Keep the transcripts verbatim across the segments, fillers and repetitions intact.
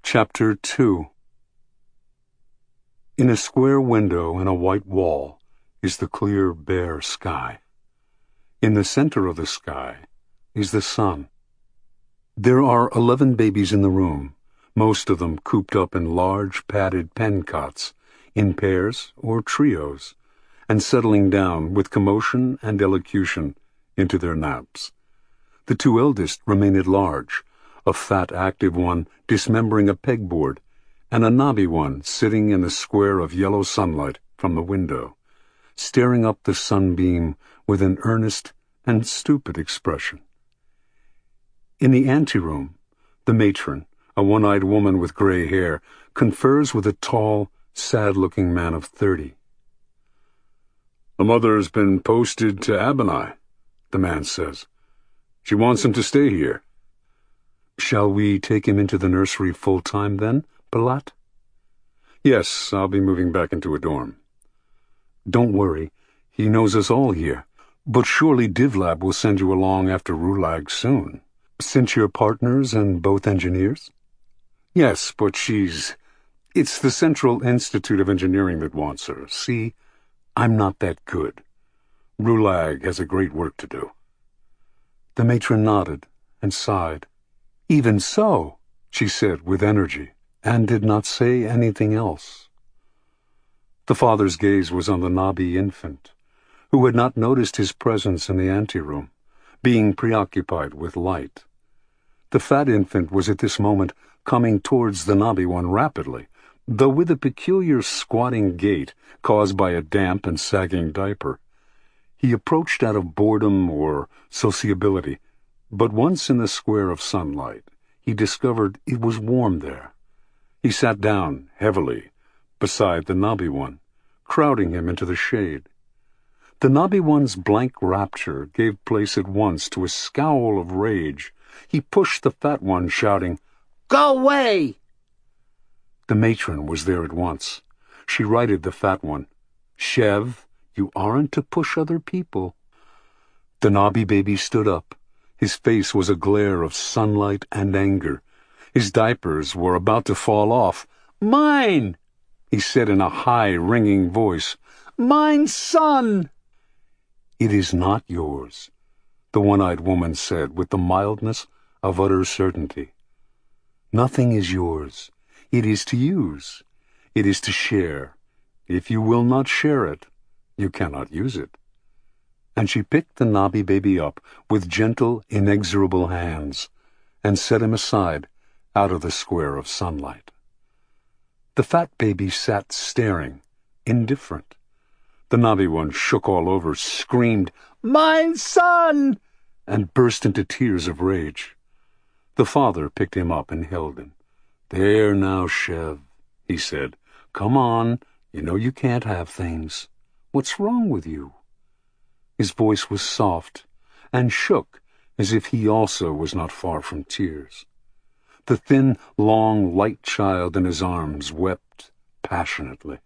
Chapter two. In a square window in a white wall is the clear, bare sky. In the center of the sky is the sun. There are eleven babies in the room, most of them cooped up in large, padded pen cots, in pairs or trios, and settling down with commotion and elocution into their naps. The two eldest remain at large, a fat, active one dismembering a pegboard, and a knobby one sitting in the square of yellow sunlight from the window, staring up the sunbeam with an earnest and stupid expression. In the anteroom, the matron, a one-eyed woman with gray hair, confers with a tall, sad-looking man of thirty. "The mother's been posted to Abinai," the man says. "She wants him to stay here." "Shall we take him into the nursery full-time, then, Palat?" "Yes, I'll be moving back into a dorm." "Don't worry. He knows us all here. But surely Divlab will send you along after Rulag soon, since you're partners and both engineers?" "Yes, but she's... It's the Central Institute of Engineering that wants her. See, I'm not that good. Rulag has a great work to do." The matron nodded and sighed. "Even so," she said with energy, and did not say anything else. The father's gaze was on the knobby infant, who had not noticed his presence in the anteroom, being preoccupied with light. The fat infant was at this moment coming towards the knobby one rapidly, though with a peculiar squatting gait caused by a damp and sagging diaper. He approached out of boredom or sociability, but once in the square of sunlight, he discovered it was warm there. He sat down, heavily, beside the knobby one, crowding him into the shade. The knobby one's blank rapture gave place at once to a scowl of rage. He pushed the fat one, shouting, "Go away!" The matron was there at once. She righted the fat one. "Shev, you aren't to push other people." The knobby baby stood up. His face was a glare of sunlight and anger. His diapers were about to fall off. "Mine!" he said in a high, ringing voice. "Mine son!" "It is not yours," the one-eyed woman said with the mildness of utter certainty. "Nothing is yours. It is to use. It is to share. If you will not share it, you cannot use it." And she picked the knobby baby up with gentle, inexorable hands and set him aside out of the square of sunlight. The fat baby sat staring, indifferent. The knobby one shook all over, screamed, "Mine son!" and burst into tears of rage. The father picked him up and held him. "There now, Shev," he said. "Come on, you know you can't have things. What's wrong with you?" His voice was soft and shook as if he also was not far from tears. The thin, long, light child in his arms wept passionately.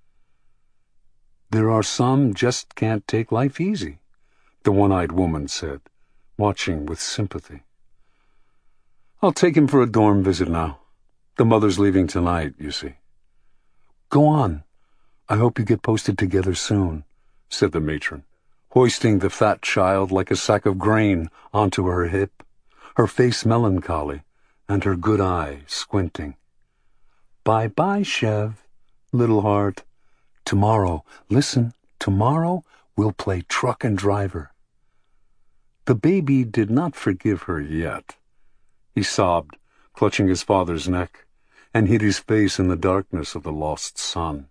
"There are some just can't take life easy," the one-eyed woman said, watching with sympathy. "I'll take him for a dorm visit now. The mother's leaving tonight, you see." "Go on. I hope you get posted together soon," said the matron, hoisting the fat child like a sack of grain onto her hip, her face melancholy and her good eye squinting. "Bye-bye, Shev, little heart. Tomorrow, listen, tomorrow we'll play truck and driver." The baby did not forgive her yet. He sobbed, clutching his father's neck, and hid his face in the darkness of the lost sun.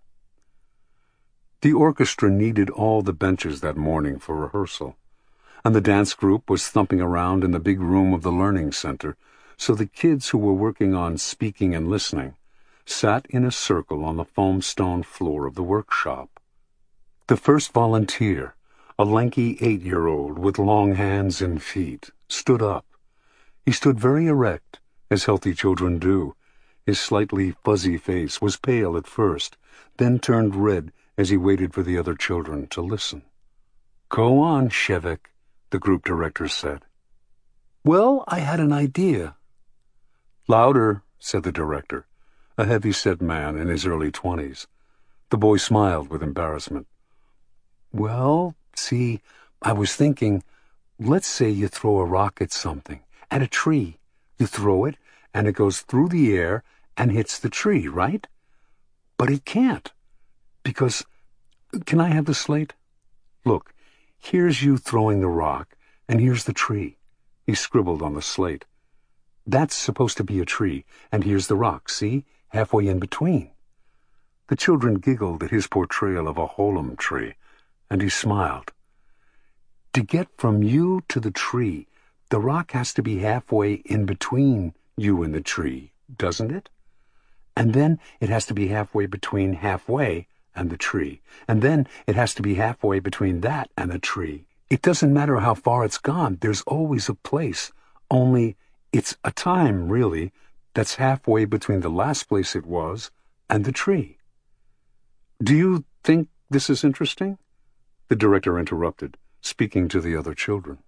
The orchestra needed all the benches that morning for rehearsal, and the dance group was thumping around in the big room of the learning center, so the kids who were working on speaking and listening sat in a circle on the foam stone floor of the workshop. The first volunteer, a lanky eight-year-old with long hands and feet, stood up. He stood very erect, as healthy children do. His slightly fuzzy face was pale at first, then turned red as he waited for the other children to listen. "Go on, Shevik," the group director said. "Well, I had an idea." "Louder," said the director, a heavy-set man in his early twenties. The boy smiled with embarrassment. Well, see, I was thinking, let's say you throw a rock at something, at a tree. You throw it, and it goes through the air and hits the tree, right? But it can't, because... Can I have the slate? Look, here's you throwing the rock, and here's the tree. He scribbled on the slate. That's supposed to be a tree, and here's the rock, see? Halfway in between. The children giggled at his portrayal of a holum tree, and he smiled. To get from you to the tree, the rock has to be halfway in between you and the tree, doesn't it? And then it has to be halfway between halfway and the tree, and then it has to be halfway between that and the tree. It doesn't matter how far it's gone, there's always a place, only it's a time, really, that's halfway between the last place it was and the tree. Do you think this is interesting? The director interrupted, speaking to the other children.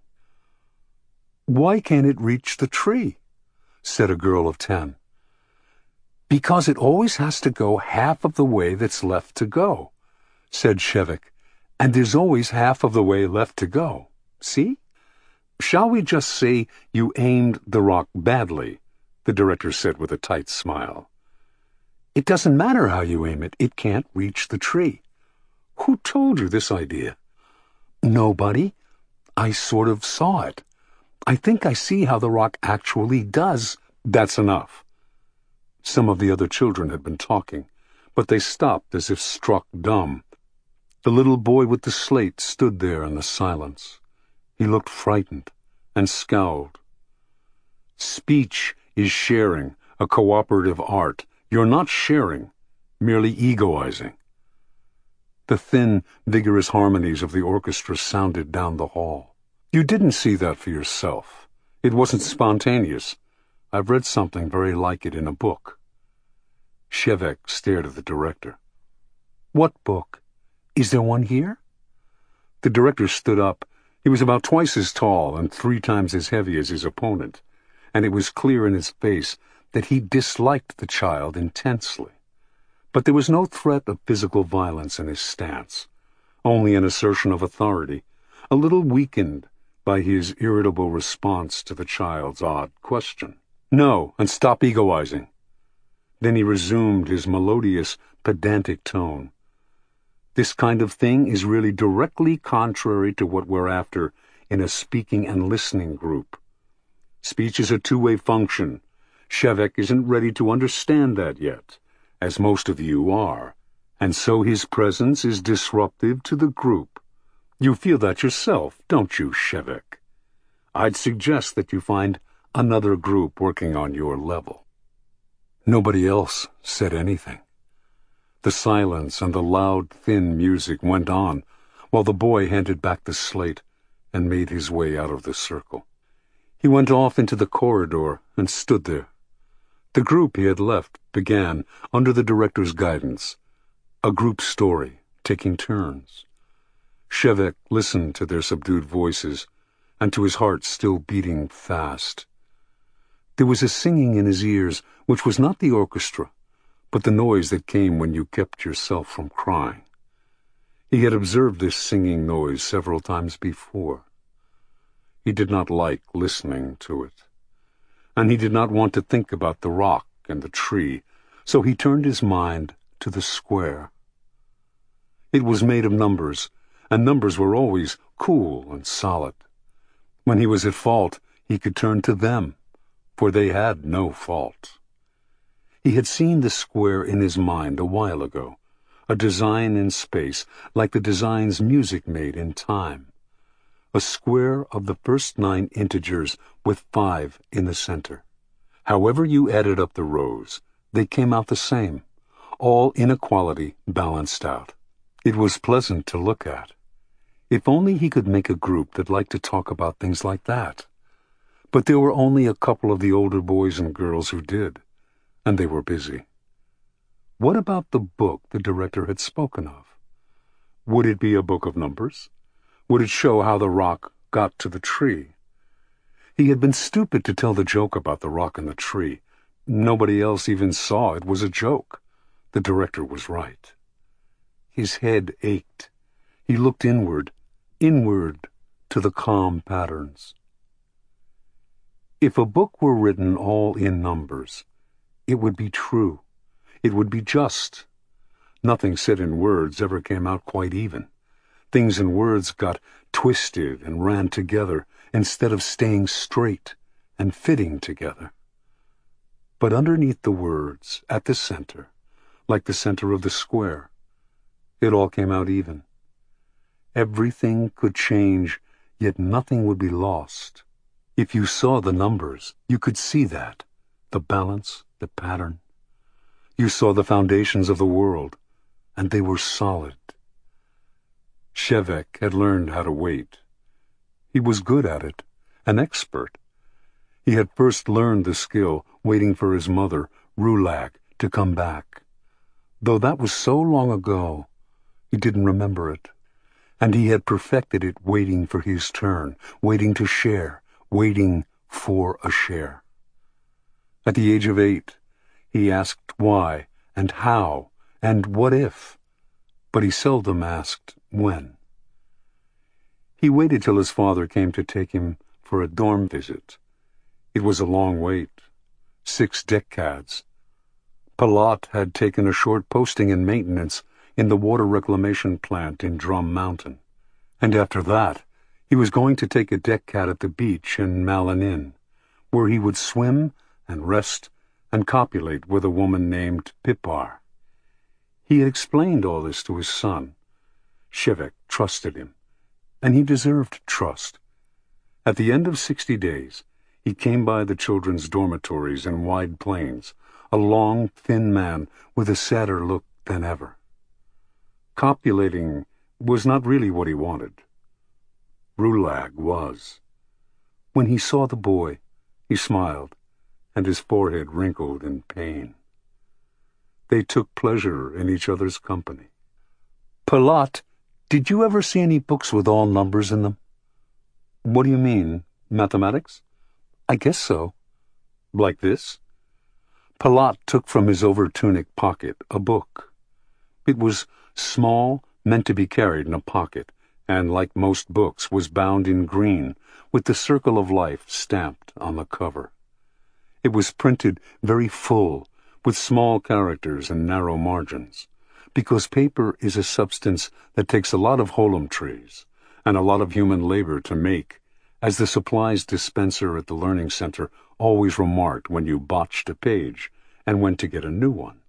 Why can't it reach the tree? Said a girl of ten. Because it always has to go half of the way that's left to go, said Shevek, and there's always half of the way left to go. See? Shall we just say you aimed the rock badly? The director said with a tight smile. It doesn't matter how you aim it, it can't reach the tree. Who told you this idea? Nobody. I sort of saw it. I think I see how the rock actually does. That's enough. Some of the other children had been talking, but they stopped as if struck dumb. The little boy with the slate stood there in the silence. He looked frightened and scowled. Speech is sharing, a cooperative art. You're not sharing, merely egoizing. The thin, vigorous harmonies of the orchestra sounded down the hall. You didn't see that for yourself. It wasn't spontaneous. I've read something very like it in a book. Shevek stared at the director. What book? Is there one here? The director stood up. He was about twice as tall and three times as heavy as his opponent, and it was clear in his face that he disliked the child intensely. But there was no threat of physical violence in his stance, only an assertion of authority, a little weakened by his irritable response to the child's odd question. No, and stop egoizing. Then he resumed his melodious, pedantic tone. This kind of thing is really directly contrary to what we're after in a speaking and listening group. Speech is a two-way function. Shevek isn't ready to understand that yet, as most of you are, and so his presence is disruptive to the group. You feel that yourself, don't you, Shevek? I'd suggest that you find another group working on your level. Nobody else said anything. The silence and the loud, thin music went on while the boy handed back the slate and made his way out of the circle. He went off into the corridor and stood there. The group he had left began, under the director's guidance, a group story, taking turns. Shevek listened to their subdued voices and to his heart still beating fast. There was a singing in his ears which was not the orchestra, but the noise that came when you kept yourself from crying. He had observed this singing noise several times before. He did not like listening to it, and he did not want to think about the rock and the tree, so he turned his mind to the square. It was made of numbers, and numbers were always cool and solid. When he was at fault, he could turn to them, for they had no fault. He had seen the square in his mind a while ago, a design in space, like the designs music made in time. A square of the first nine integers with five in the center. However you added up the rows, they came out the same, all inequality balanced out. It was pleasant to look at. If only he could make a group that liked to talk about things like that. But there were only a couple of the older boys and girls who did, and they were busy. What about the book the director had spoken of? Would it be a book of numbers? Would it show how the rock got to the tree? He had been stupid to tell the joke about the rock and the tree, Nobody else even saw it was a joke. The director was right. His head ached. He looked inward, inward to the calm patterns. If a book were written all in numbers, it would be true. It would be just. Nothing said in words ever came out quite even. Things in words got twisted and ran together instead of staying straight and fitting together. But underneath the words, at the center, like the center of the square, it all came out even. Everything could change, yet nothing would be lost. If you saw the numbers, you could see that, the balance, the pattern. You saw the foundations of the world, and they were solid. Shevek had learned how to wait. He was good at it, an expert. He had first learned the skill waiting for his mother, Rulag, to come back. Though that was so long ago, he didn't remember it. And he had perfected it waiting for his turn, waiting to share, waiting for a share. At the age of eight, he asked why and how and what if, but he seldom asked when. He waited till his father came to take him for a dorm visit. It was a long wait, six decades. Palat had taken a short posting in maintenance in the water reclamation plant in Drum Mountain, and after that he was going to take a decade at the beach in Malanin, where he would swim and rest and copulate with a woman named Pipar. He had explained all this to his son. Shevek trusted him, and he deserved trust. At the end of sixty days, he came by the children's dormitories in Wide Plains, a long, thin man with a sadder look than ever. Copulating was not really what he wanted. Rulag was. When he saw the boy, he smiled, and his forehead wrinkled in pain. They took pleasure in each other's company. Palat, did you ever see any books with all numbers in them? What do you mean, mathematics? I guess so. Like this? Palat took from his over-tunic pocket a book. It was small, meant to be carried in a pocket, and, like most books, was bound in green, with the circle of life stamped on the cover. It was printed very full, with small characters and narrow margins, because paper is a substance that takes a lot of holum trees and a lot of human labor to make, as the supplies dispenser at the Learning Center always remarked when you botched a page and went to get a new one.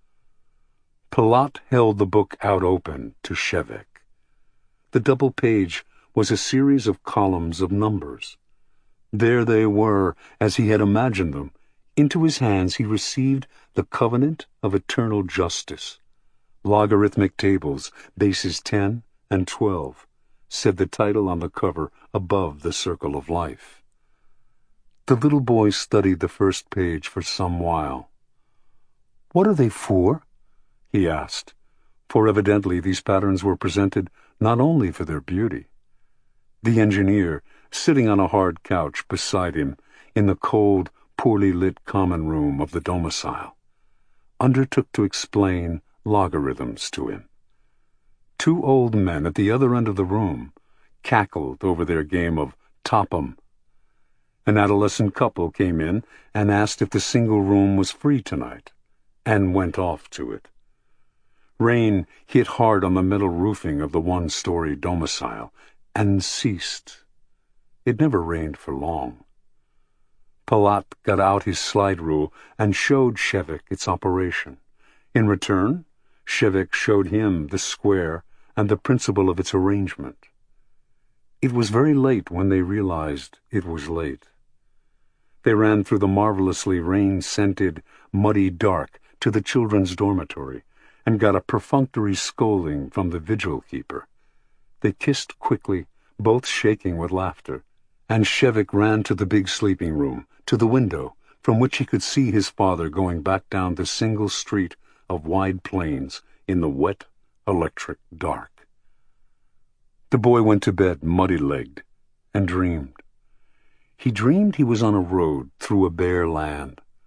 Palat held the book out open to Shevek. The double page was a series of columns of numbers. There they were, as he had imagined them. Into his hands he received the covenant of eternal justice. Logarithmic tables, bases ten and twelve, said the title on the cover above the circle of life. The little boy studied the first page for some while. "What are they for?" he asked, for evidently these patterns were presented not only for their beauty. The engineer, sitting on a hard couch beside him in the cold, poorly lit common room of the domicile, undertook to explain logarithms to him. Two old men at the other end of the room cackled over their game of top-'em. An adolescent couple came in and asked if the single room was free tonight, and went off to it. Rain hit hard on the metal roofing of the one-story domicile, and ceased. It never rained for long. Palat got out his slide rule and showed Shevek its operation. In return, Shevek showed him the square and the principle of its arrangement. It was very late when they realized it was late. They ran through the marvelously rain-scented, muddy dark to the children's dormitory and got a perfunctory scolding from the vigil keeper. They kissed quickly, both shaking with laughter, and Shevek ran to the big sleeping room, to the window, from which he could see his father going back down the single street of Wide Plains in the wet, electric dark. The boy went to bed muddy-legged and dreamed. He dreamed he was on a road through a bare land.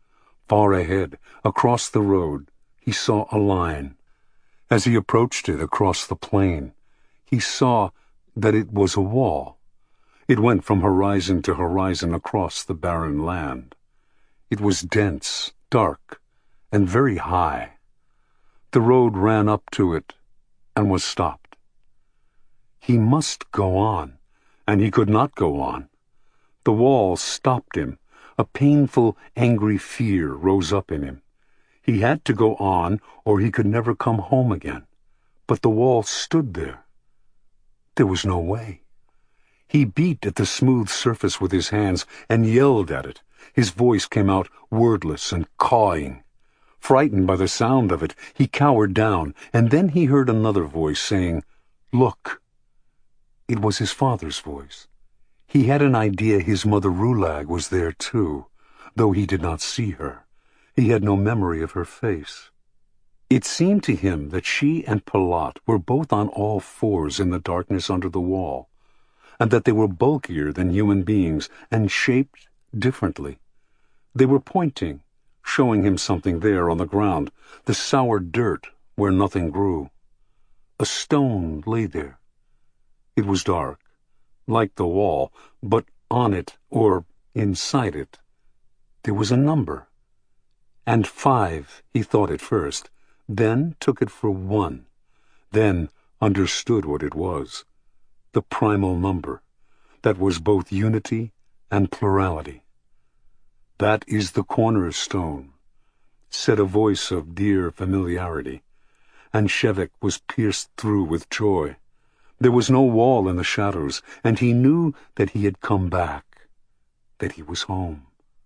Far ahead, across the road, he saw a line. As he approached it across the plain, he saw that it was a wall. It went from horizon to horizon across the barren land. It was dense, dark, and very high. The road ran up to it and was stopped. He must go on, and he could not go on. The wall stopped him. A painful, angry fear rose up in him. He had to go on, or he could never come home again. But the wall stood there. There was no way. He beat at the smooth surface with his hands and yelled at it. His voice came out wordless and cawing. Frightened by the sound of it, he cowered down, and then he heard another voice saying, "Look." It was his father's voice. He had an idea his mother Rulag was there too, though he did not see her. He had no memory of her face. It seemed to him that she and Palat were both on all fours in the darkness under the wall, and that they were bulkier than human beings and shaped differently. They were pointing, showing him something there on the ground, the sour dirt where nothing grew. A stone lay there. It was dark, like the wall, but on it, or inside it, there was a number. And five, he thought at first, then took it for one, then understood what it was, the primal number, that was both unity and plurality. "That is the cornerstone," said a voice of dear familiarity, and Shevek was pierced through with joy. There was no wall in the shadows, and he knew that he had come back, that he was home.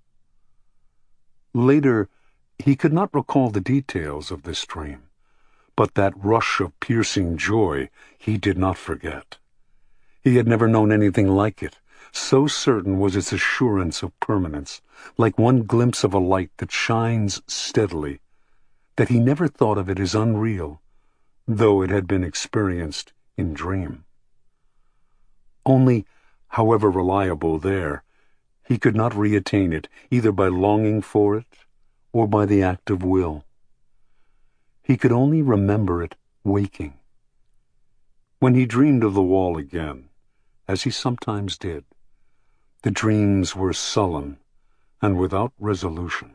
Later, he could not recall the details of this dream, but that rush of piercing joy he did not forget. He had never known anything like it. So certain was its assurance of permanence, like one glimpse of a light that shines steadily, that he never thought of it as unreal, though it had been experienced in dream. Only, however reliable there, he could not reattain it, either by longing for it or by the act of will. He could only remember it waking. When he dreamed of the wall again, as he sometimes did, the dreams were sullen and without resolution.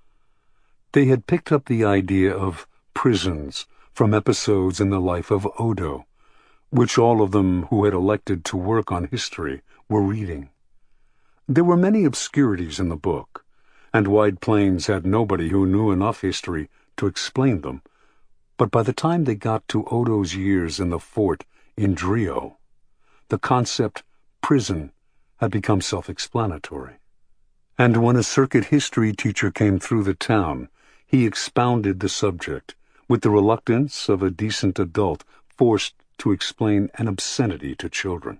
They had picked up the idea of prisons from episodes in the life of Odo, which all of them who had elected to work on history were reading. There were many obscurities in the book, and White Plains had nobody who knew enough history to explain them, but by the time they got to Odo's years in the fort in Drio, the concept prison had become self-explanatory. And when a circuit history teacher came through the town, he expounded the subject, with the reluctance of a decent adult forced to explain an obscenity to children.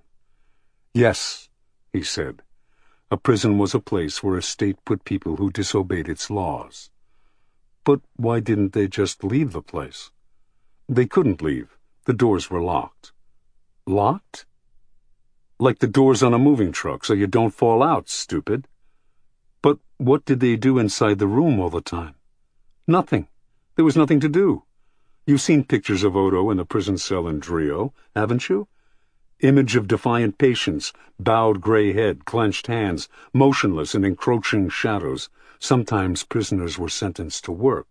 "Yes," he said, "a prison was a place where a state put people who disobeyed its laws. But why didn't they just leave the place? They couldn't leave. The doors were locked." "Locked?" "Like the doors on a moving truck, so you don't fall out, stupid." "But what did they do inside the room all the time?" "Nothing. There was nothing to do. You've seen pictures of Odo in the prison cell in Drio, haven't you? Image of defiant patience, bowed gray head, clenched hands, motionless in encroaching shadows. Sometimes prisoners were sentenced to work."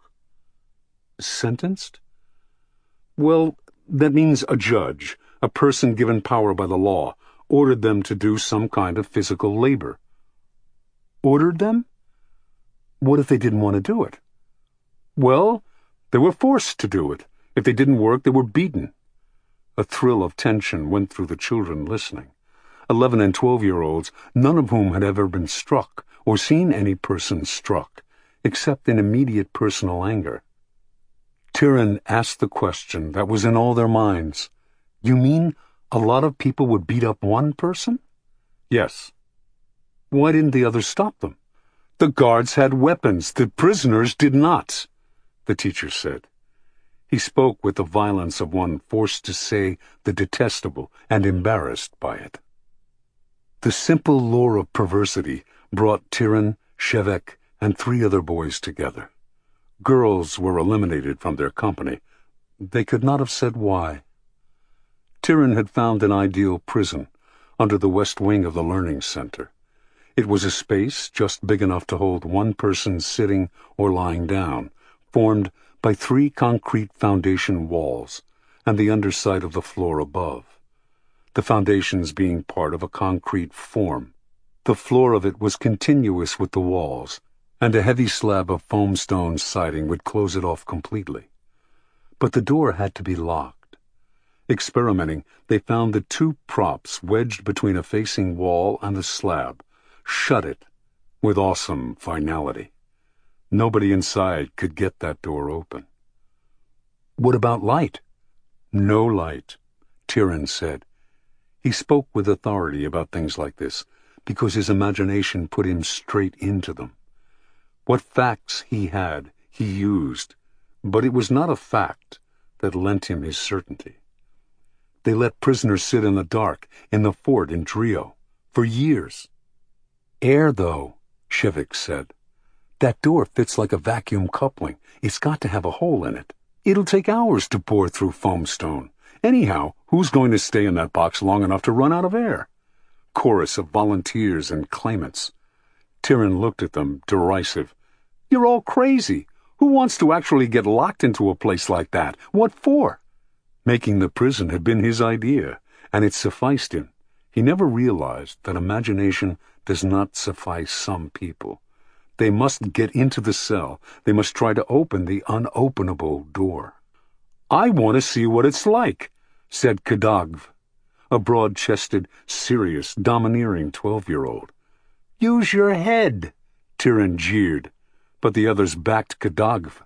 "Sentenced?" "Well, that means a judge, a person given power by the law, ordered them to do some kind of physical labor." "Ordered them? What if they didn't want to do it?" "Well, they were forced to do it. If they didn't work, they were beaten." A thrill of tension went through the children listening. Eleven and twelve-year-olds, none of whom had ever been struck or seen any person struck, except in immediate personal anger. Tyran asked the question that was in all their minds. "You mean a lot of people would beat up one person?" "Yes." "Why didn't the others stop them?" "The guards had weapons. The prisoners did not," the teacher said. He spoke with the violence of one forced to say the detestable and embarrassed by it. The simple lore of perversity brought Tyran, Shevek, and three other boys together. Girls were eliminated from their company. They could not have said why. Tyrion had found an ideal prison under the west wing of the Learning Center. It was a space just big enough to hold one person sitting or lying down, formed by three concrete foundation walls and the underside of the floor above, the foundations being part of a concrete form. The floor of it was continuous with the walls, and a heavy slab of foamstone siding would close it off completely. But the door had to be locked. Experimenting, they found the two props wedged between a facing wall and the slab, shut it with awesome finality. Nobody inside could get that door open. "What about light?" "No light," Tyrion said. He spoke with authority about things like this, because his imagination put him straight into them. What facts he had, he used, but it was not a fact that lent him his certainty. They let prisoners sit in the dark in the fort in Trio for years. "Air, though," Shevik said. "That door fits like a vacuum coupling. It's got to have a hole in it. It'll take hours to bore through foamstone. Anyhow, who's going to stay in that box long enough to run out of air?" Chorus of volunteers and claimants. Tyrion looked at them, derisive. "You're all crazy. Who wants to actually get locked into a place like that? What for?" Making the prison had been his idea, and it sufficed him. He never realized that imagination does not suffice some people. They must get into the cell. They must try to open the unopenable door. "I want to see what it's like," said Kadagv, a broad-chested, serious, domineering twelve-year-old. "Use your head," Tyrion jeered, but the others backed Kadagv.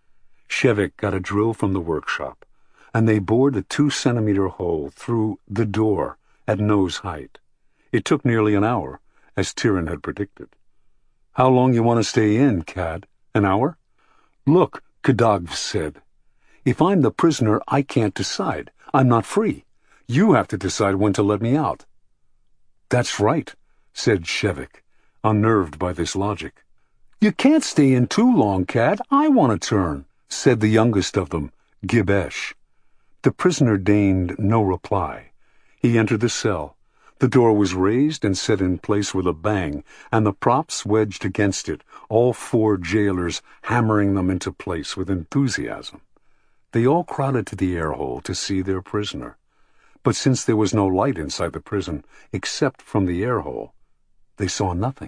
Shevik got a drill from the workshop, and they bored a two-centimeter hole through the door at nose height. It took nearly an hour, as Tyrion had predicted. "How long you want to stay in, Cad? An hour?" "Look," Kadagv said, "if I'm the prisoner, I can't decide. I'm not free. You have to decide when to let me out." "That's right," said Shevik, unnerved by this logic. "You can't stay in too long, Cad. I want to turn," said the youngest of them, Gibesh. The prisoner deigned no reply. He entered the cell. The door was raised and set in place with a bang, and the props wedged against it, all four jailers hammering them into place with enthusiasm. They all crowded to the air hole to see their prisoner. But since there was no light inside the prison, except from the air hole, they saw nothing.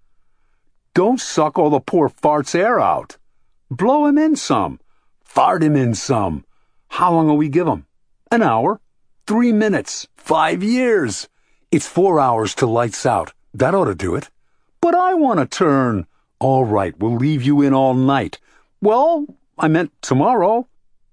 "Don't suck all the poor fart's air out. Blow him in some. Fart him in some. How long will we give him? An hour? Three minutes? Five years? It's four hours till lights out. That ought to do it." "But I want to turn." "All right, we'll leave you in all night." "Well, I meant tomorrow."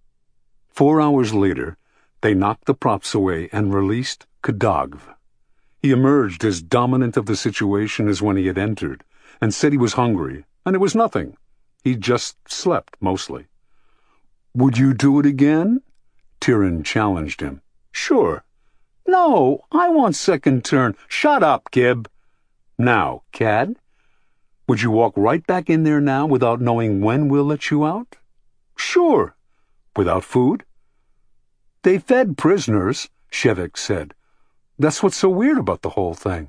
Four hours later, they knocked the props away and released Kadagv. He emerged as dominant of the situation as when he had entered, and said he was hungry, and it was nothing. He just slept, mostly. "Would you do it again?" Tyrion challenged him. "Sure." "No, I want second turn." "Shut up, Gib." "Now, Cad, would you walk right back in there now without knowing when we'll let you out?" "Sure." "Without food?" "They fed prisoners," Shevik said. "That's what's so weird about the whole thing."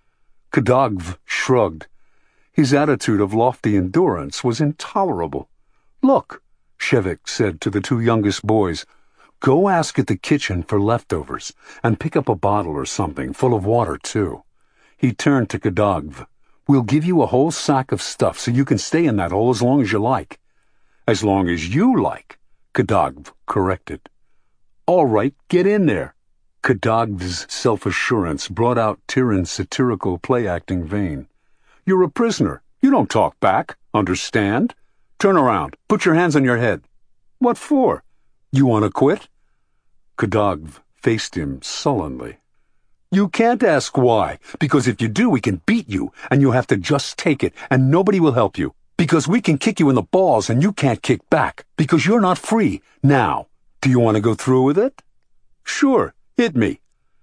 Kadagv shrugged. His attitude of lofty endurance was intolerable. "Look," Shevik said to the two youngest boys, "go ask at the kitchen for leftovers, and pick up a bottle or something, full of water, too." He turned to Kadagv. "We'll give you a whole sack of stuff so you can stay in that hole as long as you like." "As long as you like," Kadagv corrected. "All right, get in there." Kadagv's self-assurance brought out Tyrion's satirical play-acting vein. "You're a prisoner. You don't talk back. Understand? Turn around. Put your hands on your head." "What for? You want to quit?" Kadagv faced him sullenly. "You can't ask why, because if you do we can beat you, and you have to just take it, and nobody will help you, because we can kick you in the balls and you can't kick back, because you're not free. Now, do you want to go through with it?" "Sure, hit me."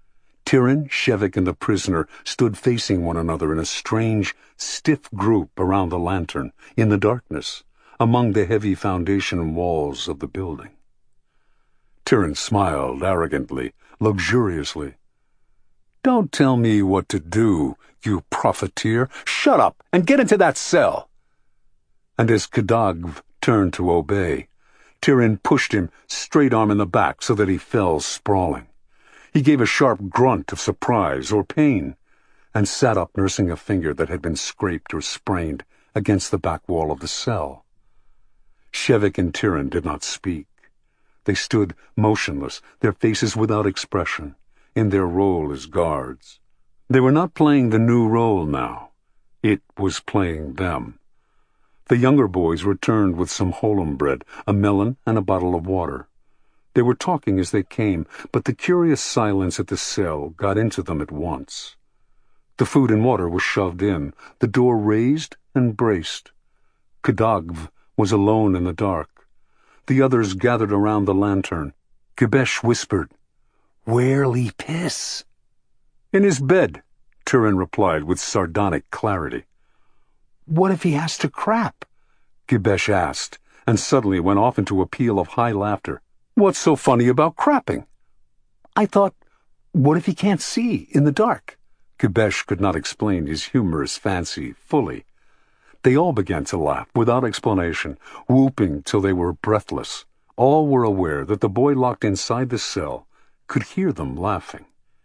Tirin, Shevik, and the prisoner stood facing one another in a strange, stiff group around the lantern, in the darkness, among the heavy foundation walls of the building. Tirin smiled arrogantly, luxuriously. "Don't tell me what to do, you profiteer. Shut up and get into that cell." And as Kadagv turned to obey, Tirin pushed him straight arm in the back so that he fell sprawling. He gave a sharp grunt of surprise or pain, and sat up nursing a finger that had been scraped or sprained against the back wall of the cell. Shevik and Tirin did not speak. They stood motionless, their faces without expression, in their role as guards. They were not playing the new role now. It was playing them. The younger boys returned with some holum bread, a melon, and a bottle of water. They were talking as they came, but the curious silence at the cell got into them at once. The food and water was shoved in, the door raised and braced. Kadagv was alone in the dark. The others gathered around the lantern. Gibesh whispered, "Where'll he piss?" "In his bed," Tirin replied with sardonic clarity. "What if he has to crap?" Gibesh asked, and suddenly went off into a peal of high laughter. "What's so funny about crapping?" "I thought, what if he can't see in the dark?" Gibesh could not explain his humorous fancy fully. They all began to laugh without explanation, whooping till they were breathless. All were aware that the boy locked inside the cell could hear them laughing.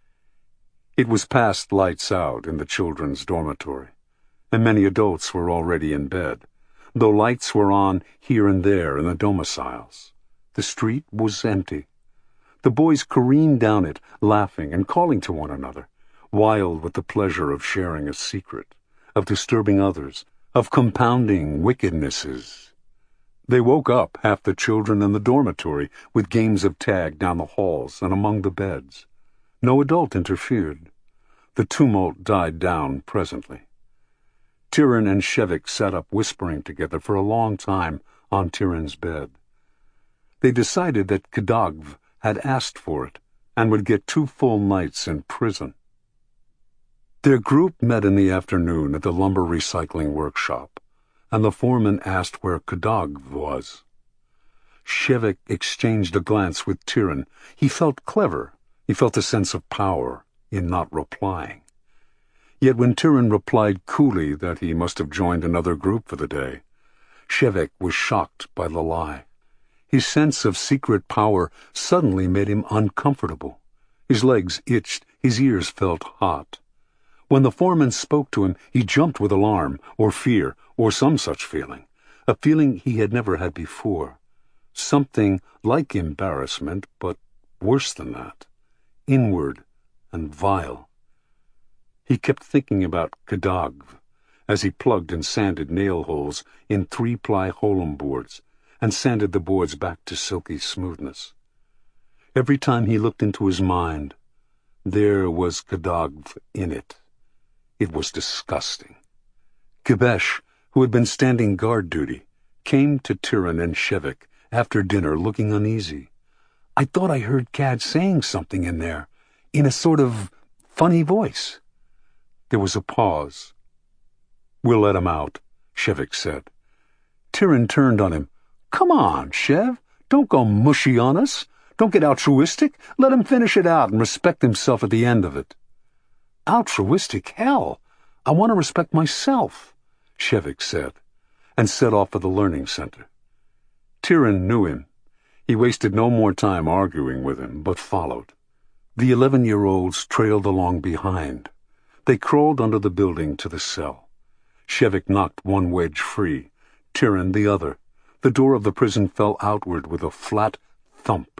It was past lights out in the children's dormitory, and many adults were already in bed, though lights were on here and there in the domiciles. The street was empty. The boys careened down it, laughing and calling to one another, wild with the pleasure of sharing a secret, of disturbing others, of compounding wickednesses. They woke up half the children in the dormitory with games of tag down the halls and among the beds. No adult interfered. The tumult died down presently. Tirin and Shevik sat up whispering together for a long time on Tirin's bed. They decided that Kadagv had asked for it and would get two full nights in prison. Their group met in the afternoon at the lumber recycling workshop, and the foreman asked where Kadagv was. Shevik exchanged a glance with Tirin. He felt clever. He felt a sense of power in not replying. Yet when Tirin replied coolly that he must have joined another group for the day, Shevik was shocked by the lie. His sense of secret power suddenly made him uncomfortable. His legs itched, his ears felt hot. When the foreman spoke to him, he jumped with alarm, or fear, or some such feeling, a feeling he had never had before. Something like embarrassment, but worse than that, inward and vile. He kept thinking about Kadagv as he plugged and sanded nail holes in three-ply holum boards, and sanded the boards back to silky smoothness. Every time he looked into his mind, there was Kadagv in it. It was disgusting. Gibesh, who had been standing guard duty, came to Tirin and Shevik after dinner looking uneasy. "I thought I heard Cad saying something in there, in a sort of funny voice." There was a pause. "We'll let him out," Shevik said. Tirin turned on him. "Come on, Shev. Don't go mushy on us. Don't get altruistic. Let him finish it out and respect himself at the end of it." "Altruistic, hell! I want to respect myself," Shevik said, and set off for the learning center. Tirin knew him. He wasted no more time arguing with him, but followed. The eleven-year-olds trailed along behind. They crawled under the building to the cell. Shevik knocked one wedge free, Tirin the other. The door of the prison fell outward with a flat thump.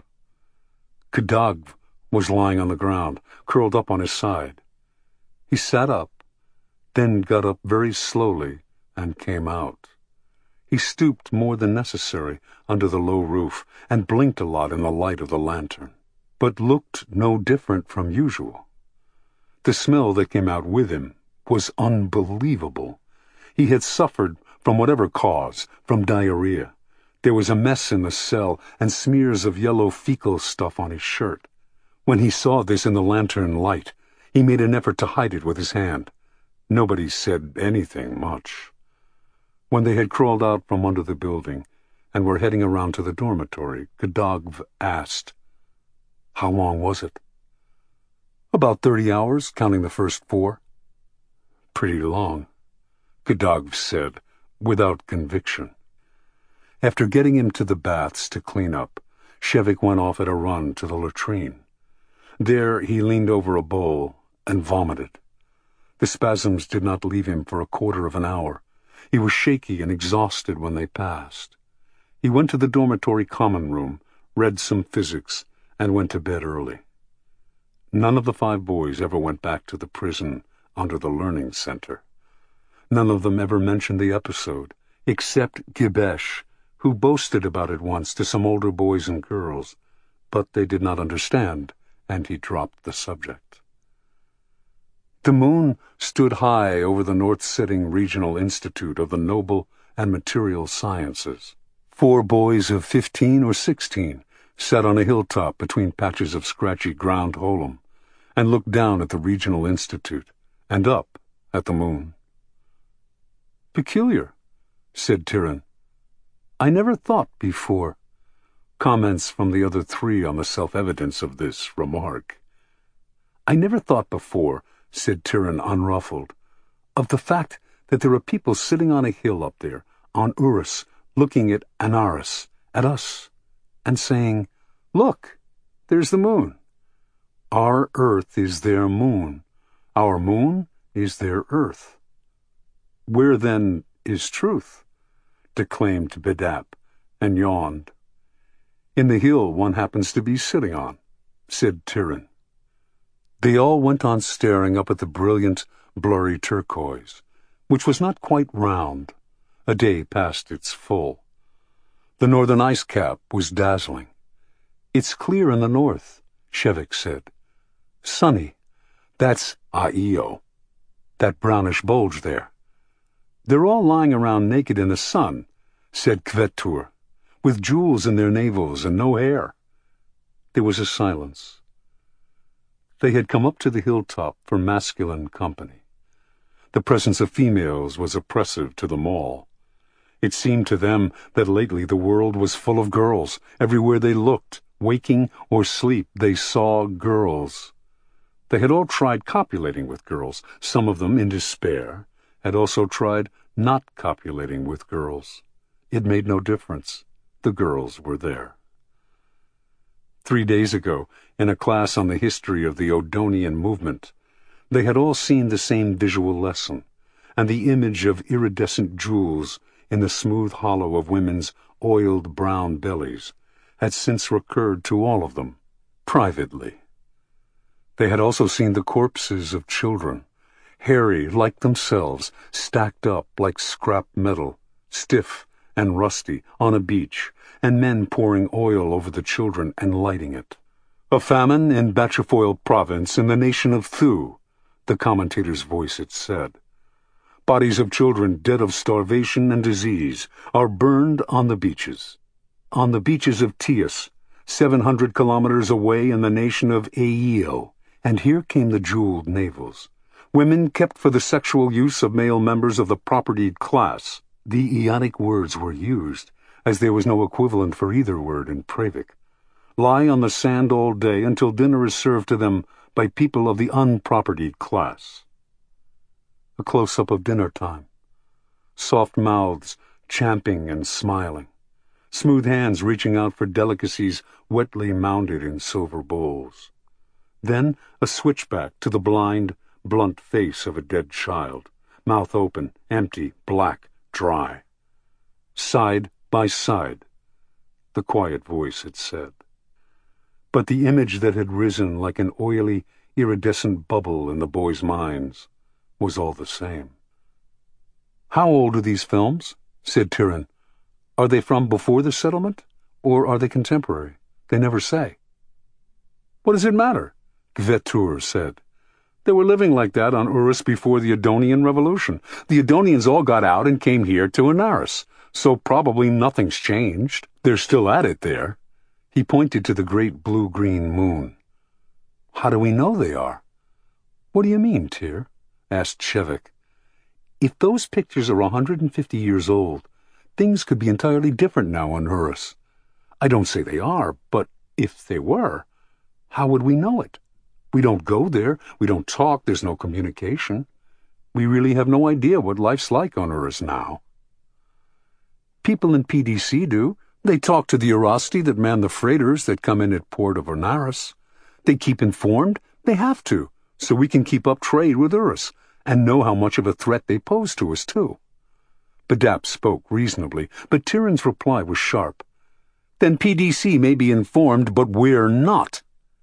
Kadagv was lying on the ground, curled up on his side. He sat up, then got up very slowly and came out. He stooped more than necessary under the low roof and blinked a lot in the light of the lantern, but looked no different from usual. The smell that came out with him was unbelievable. He had suffered from whatever cause, from diarrhea. There was a mess in the cell and smears of yellow fecal stuff on his shirt. When he saw this in the lantern light, He made an effort to hide it with his hand. Nobody said anything much. When they had crawled out from under the building and were heading around to the dormitory, Khadagv asked, "How long was it?" "About thirty hours, counting the first four." "Pretty long," Khadagv said, without conviction. After getting him to the baths to clean up, Shevik went off at a run to the latrine. There he leaned over a bowl and vomited. The spasms did not leave him for a quarter of an hour. He was shaky and exhausted when they passed. He went to the dormitory common room, read some physics, and went to bed early. None of the five boys ever went back to the prison under the learning center. None of them ever mentioned the episode, except Gibesh, who boasted about it once to some older boys and girls, but they did not understand, and he dropped the subject. The moon stood high over the north-setting regional institute of the noble and material sciences. Four boys of fifteen or sixteen sat on a hilltop between patches of scratchy ground holum and looked down at the regional institute and up at the moon. "Peculiar," said Tiran. "I never thought before." Comments from the other three on the self-evidence of this remark. "I never thought before," said Tiran unruffled, "of the fact that there are people sitting on a hill up there, on Urus, looking at Anaris, at us, and saying, 'Look, there's the moon. Our earth is their moon. Our moon is their earth.' Where, then, is truth?" declaimed Bedap, and yawned. "In the hill one happens to be sitting on," said Tiran. They all went on staring up at the brilliant, blurry turquoise, which was not quite round, a day past its full. The northern ice cap was dazzling. "It's clear in the north," Shevik said. "Sunny. That's Io. That brownish bulge there." "They're all lying around naked in the sun," said Kvetur, "with jewels in their navels and no hair." There was a silence. They had come up to the hilltop for masculine company. The presence of females was oppressive to them all. It seemed to them that lately the world was full of girls. Everywhere they looked, waking or asleep, they saw girls. They had all tried copulating with girls. Some of them, in despair, had also tried not copulating with girls. It made no difference. The girls were there. Three days ago, in a class on the history of the Odonian movement, they had all seen the same visual lesson, and the image of iridescent jewels in the smooth hollow of women's oiled brown bellies had since recurred to all of them, privately. They had also seen the corpses of children, hairy like themselves, stacked up like scrap metal, stiff and rusty, on a beach, and men pouring oil over the children and lighting it. "A famine in Bachafoil province in the nation of Thu," the commentator's voice had said. "Bodies of children dead of starvation and disease are burned on the beaches. On the beaches of Tias, seven hundred kilometers away in the nation of Aio." And here came the jeweled navels. "Women kept for the sexual use of male members of the propertied class." The Ionic words were used, as there was no equivalent for either word in Pravik. "Lie on the sand all day until dinner is served to them by people of the unpropertied class." A close-up of dinner time. Soft mouths champing and smiling. Smooth hands reaching out for delicacies wetly mounded in silver bowls. Then a switchback to the blind, blunt face of a dead child, mouth open, empty, black, dry. "Side by side," the quiet voice had said. But the image that had risen like an oily, iridescent bubble in the boys' minds was all the same. "How old are these films?" said Tiran. "Are they from before the settlement, or are they contemporary? They never say." "What does it matter?" Kvetur said. "They were living like that on Urus before the Adonian Revolution. The Adonians all got out and came here to Anaris, so probably nothing's changed. They're still at it there." He pointed to the great blue-green moon. "How do we know they are?" What do you mean, Tyr? Asked Shevek. If those pictures are a hundred and fifty years old, things could be entirely different now on Urus. I don't say they are, but if they were, how would we know it? We don't go there, we don't talk, there's no communication. We really have no idea what life's like on Urus now. People in P D C do. They talk to the Urasti that man the freighters that come in at Port of Onaris. They keep informed. They have to, so we can keep up trade with Urus and know how much of a threat they pose to us, too. Badap spoke reasonably, but Tyrann's reply was sharp. Then P D C may be informed, but we're not.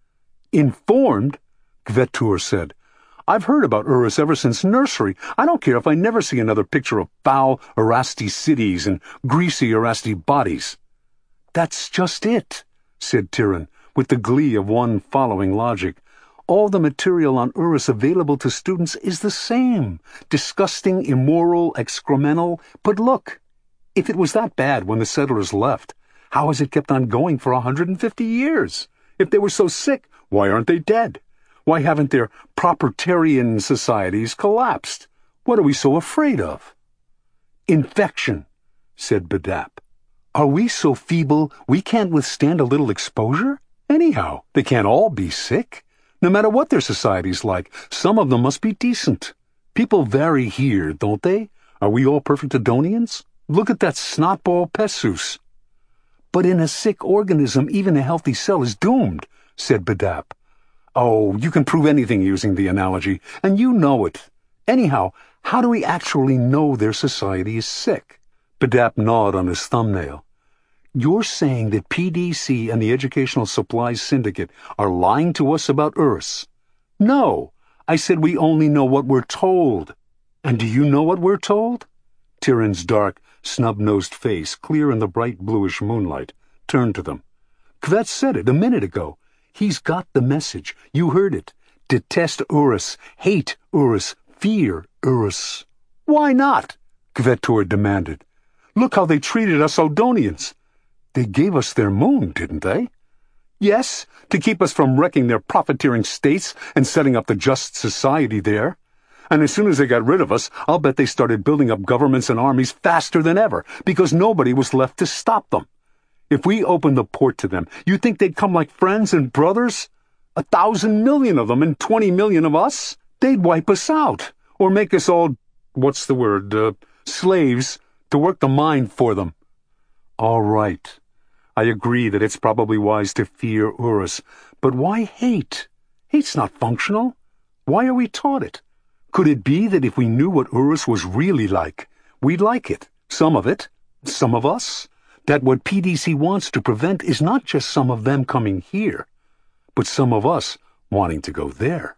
Informed? Kvetur said. I've heard about Urus ever since nursery. I don't care if I never see another picture of foul Urasti cities and greasy Urasti bodies. That's just it, said Tyrann, with the glee of one following logic. All the material on Urus available to students is the same. Disgusting, immoral, excremental. But look, if it was that bad when the settlers left, how has it kept on going for a hundred and fifty years? If they were so sick, why aren't they dead? Why haven't their propertarian societies collapsed? What are we so afraid of? Infection, said Badap. Are we so feeble we can't withstand a little exposure? Anyhow, they can't all be sick. No matter what their society's like, some of them must be decent. People vary here, don't they? Are we all perfect Adonians? Look at that snotball Pessus. But in a sick organism, even a healthy cell is doomed, said Badap. Oh, you can prove anything using the analogy, and you know it. Anyhow, how do we actually know their society is sick? Badap gnawed on his thumbnail. You're saying that P D C and the Educational Supplies Syndicate are lying to us about Urus? No, I said we only know what we're told. And do you know what we're told? Tyrann's dark, snub-nosed face, clear in the bright bluish moonlight, turned to them. Kvet said it a minute ago. He's got the message. You heard it. Detest Urus, hate Urus, fear Urus. Why not? Kvetur demanded. Look how they treated us Odonians. They gave us their moon, didn't they? Yes, to keep us from wrecking their profiteering states and setting up the just society there. And as soon as they got rid of us, I'll bet they started building up governments and armies faster than ever, because nobody was left to stop them. If we opened the port to them, you think they'd come like friends and brothers? A thousand million of them and twenty million of us? They'd wipe us out, or make us all, what's the word, uh, slaves, to work the mine for them. All right. I agree that it's probably wise to fear Urus, but why hate? Hate's not functional. Why are we taught it? Could it be that if we knew what Urus was really like, we'd like it, some of it, some of us? That what P D C wants to prevent is not just some of them coming here, but some of us wanting to go there.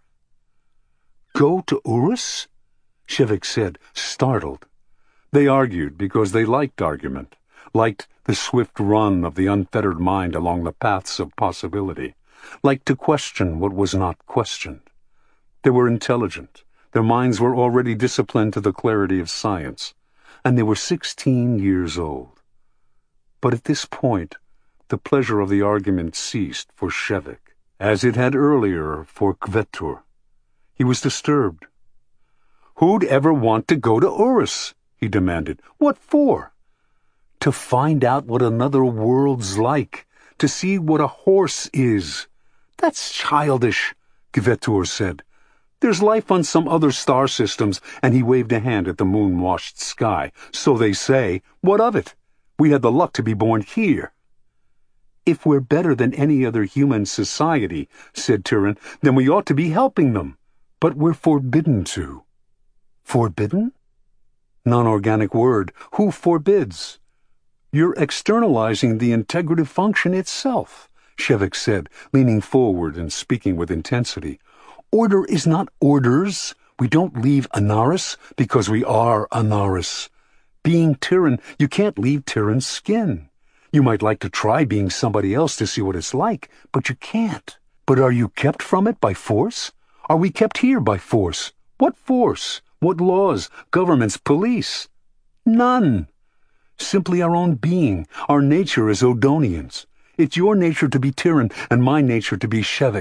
Go to Urus? Shevek said, startled. They argued because they liked argument, liked the swift run of the unfettered mind along the paths of possibility, liked to question what was not questioned. They were intelligent. Their minds were already disciplined to the clarity of science, and they were sixteen years old. But at this point, the pleasure of the argument ceased for Shevek, as it had earlier for Kvetur. He was disturbed. Who'd ever want to go to Urus? He demanded. What for? To find out what another world's like, to see what a horse is. That's childish, Kvetur said. There's life on some other star systems, and he waved a hand at the moon-washed sky. So they say. What of it? We had the luck to be born here. If we're better than any other human society, said Tyrann, then we ought to be helping them. But we're forbidden to. Forbidden? Non-organic word. Who forbids? You're externalizing the integrative function itself, Shevek said, leaning forward and speaking with intensity. Order is not orders. We don't leave Anaris because we are Anaris. Being Tyrann, you can't leave Tyrann's skin. You might like to try being somebody else to see what it's like, but you can't. But are you kept from it by force? Are we kept here by force? What force? What laws, governments, police? None. Simply our own being, our nature as Odonians. It's your nature to be Tyrann and my nature to be Shevek,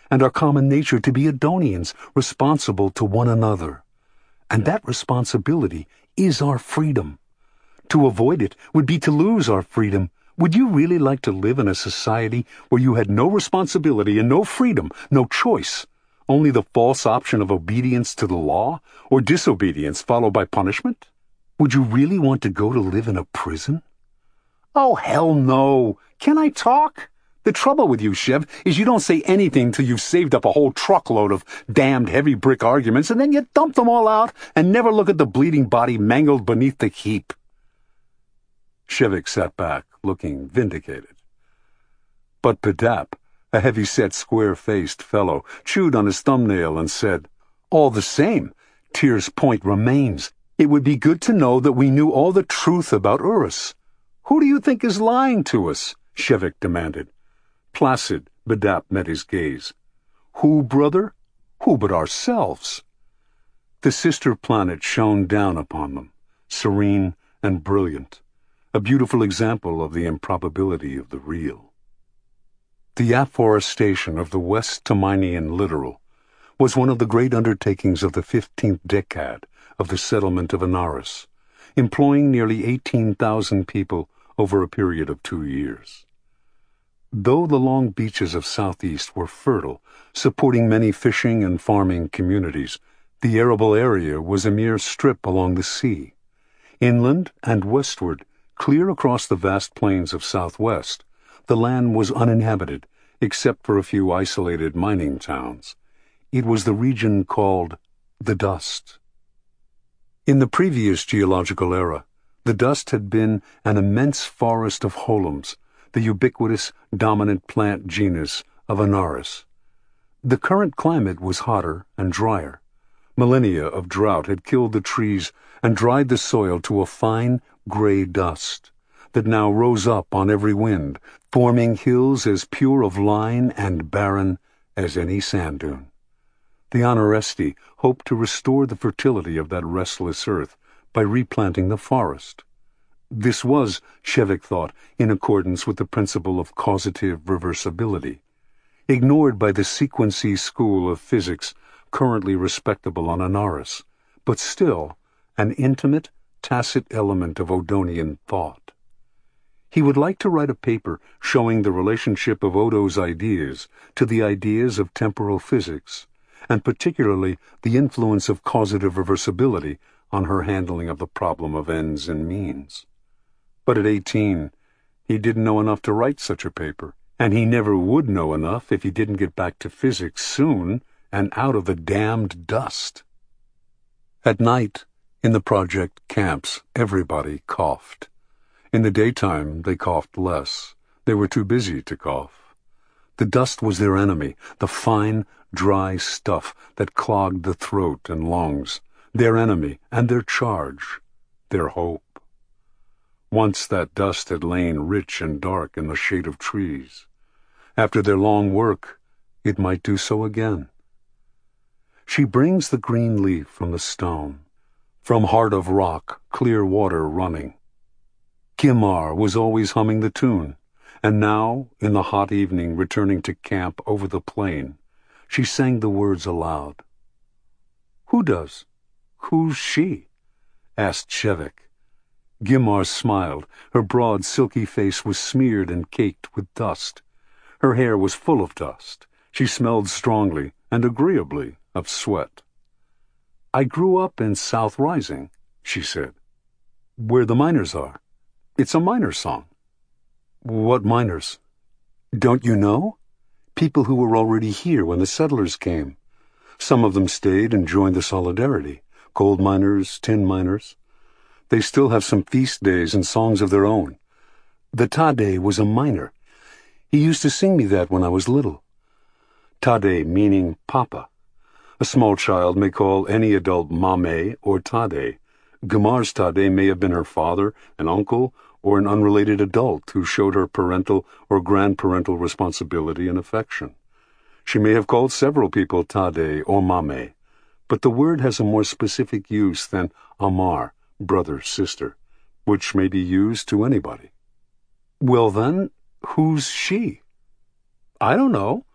and our common nature to be Adonians, responsible to one another. And that responsibility is our freedom. To avoid it would be to lose our freedom. Would you really like to live in a society where you had no responsibility and no freedom, no choice, only the false option of obedience to the law, or disobedience followed by punishment? Would you really want to go to live in a prison? Oh, hell no. Can I talk? The trouble with you, Chev, is you don't say anything till you've saved up a whole truckload of damned heavy brick arguments, and then you dump them all out and never look at the bleeding body mangled beneath the heap. Shevik sat back, looking vindicated. But Bedap, a heavy-set, square-faced fellow, chewed on his thumbnail and said, "All the same, Tyr's point remains. It would be good to know that we knew all the truth about Urus." "Who do you think is lying to us?" Shevik demanded. Placid, Bedap met his gaze. "Who, brother? Who but ourselves?" The sister planet shone down upon them, serene and brilliant, a beautiful example of the improbability of the real. The afforestation of the West Taminian littoral was one of the great undertakings of the fifteenth decade of the settlement of Anaris, employing nearly eighteen thousand people over a period of two years. Though the long beaches of southeast were fertile, supporting many fishing and farming communities, the arable area was a mere strip along the sea. Inland and westward, clear across the vast plains of southwest, the land was uninhabited, except for a few isolated mining towns. It was the region called the Dust. In the previous geological era, the Dust had been an immense forest of holums, the ubiquitous dominant plant genus of Anaris. The current climate was hotter and drier. Millennia of drought had killed the trees and dried the soil to a fine gray dust that now rose up on every wind, forming hills as pure of line and barren as any sand dune. The Anaresti hoped to restore the fertility of that restless earth by replanting the forest. This was, Shevik thought, in accordance with the principle of causative reversibility, ignored by the sequency school of physics currently respectable on Anaris, but still an intimate, tacit element of Odonian thought. He would like to write a paper showing the relationship of Odo's ideas to the ideas of temporal physics, and particularly the influence of causative reversibility on her handling of the problem of ends and means. But at eighteen, he didn't know enough to write such a paper, and he never would know enough if he didn't get back to physics soon and out of the damned dust. At night, in the project camps, everybody coughed. In the daytime, they coughed less. They were too busy to cough. The dust was their enemy, the fine, dry stuff that clogged the throat and lungs, their enemy and their charge, their hope. Once that dust had lain rich and dark in the shade of trees. After their long work, it might do so again. She brings the green leaf from the stone, from heart of rock, clear water running. Kimar was always humming the tune, and now, in the hot evening returning to camp over the plain, she sang the words aloud. "Who does? Who's she?" asked Shevik. Gimar smiled. Her broad, silky face was smeared and caked with dust. Her hair was full of dust. She smelled strongly and agreeably of sweat. "I grew up in South Rising," she said. "Where the miners are. It's a miner song." "What miners?" "Don't you know? People who were already here when the settlers came. Some of them stayed and joined the Solidarity. Gold miners, tin miners. They still have some feast days and songs of their own. The Tade was a miner. He used to sing me that when I was little. Tade meaning papa. A small child may call any adult mame or Tade. Gimar's Tade may have been her father, an uncle, or an unrelated adult who showed her parental or grandparental responsibility and affection. She may have called several people Tade or mame, but the word has a more specific use than amar, brother, sister, which may be used to anybody. "Well then, who's she?" "I don't know.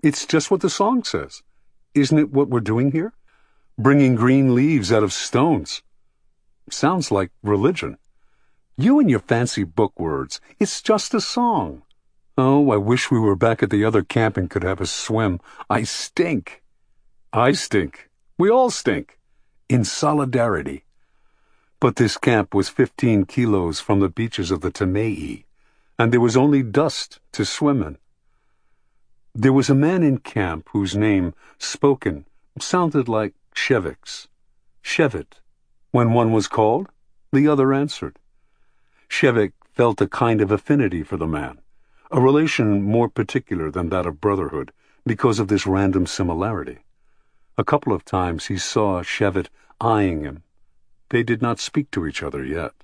It's just what the song says. Isn't it what we're doing here? Bringing green leaves out of stones. Sounds like religion. You and your fancy book words. It's just a song. Oh, I wish we were back at the other camp and could have a swim. I stink. I stink. We all stink. In solidarity. But this camp was fifteen kilos from the beaches of the Tamai, and there was only dust to swim in. There was a man in camp whose name, spoken, sounded like Shevik's. Shevit. When one was called, the other answered. Shevik felt a kind of affinity for the man, a relation more particular than that of brotherhood, because of this random similarity. A couple of times he saw Shevit eyeing him. They did not speak to each other yet.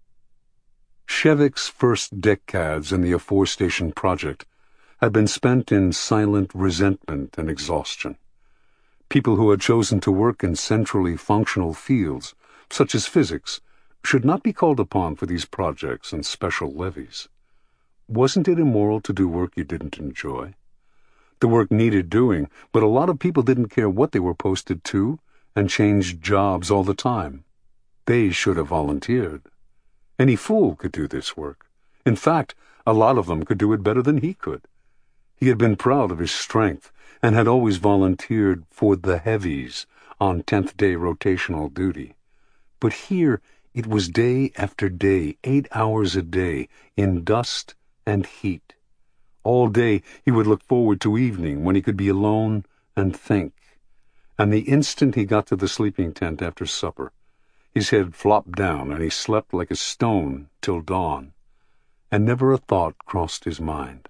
Shevik's first decades in the afforestation project had been spent in silent resentment and exhaustion. People who had chosen to work in centrally functional fields, such as physics, should not be called upon for these projects and special levies. Wasn't it immoral to do work you didn't enjoy? The work needed doing, but a lot of people didn't care what they were posted to and changed jobs all the time. They should have volunteered. Any fool could do this work. In fact, a lot of them could do it better than he could. He had been proud of his strength and had always volunteered for the heavies on tenth day rotational duty. But here it was day after day, eight hours a day, in dust and heat. All day he would look forward to evening when he could be alone and think. And the instant he got to the sleeping tent after supper, his head flopped down and he slept like a stone till dawn, and never a thought crossed his mind.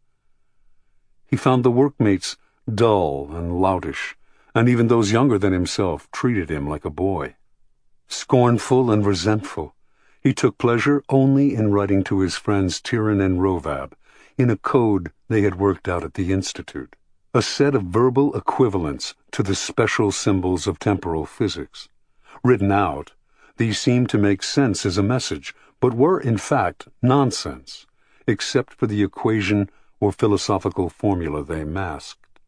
He found the workmates dull and loutish, and even those younger than himself treated him like a boy. Scornful and resentful, he took pleasure only in writing to his friends Tiran and Rovab in a code they had worked out at the Institute, a set of verbal equivalents to the special symbols of temporal physics. Written out, these seemed to make sense as a message, but were, in fact, nonsense, except for the equation or philosophical formula they masked.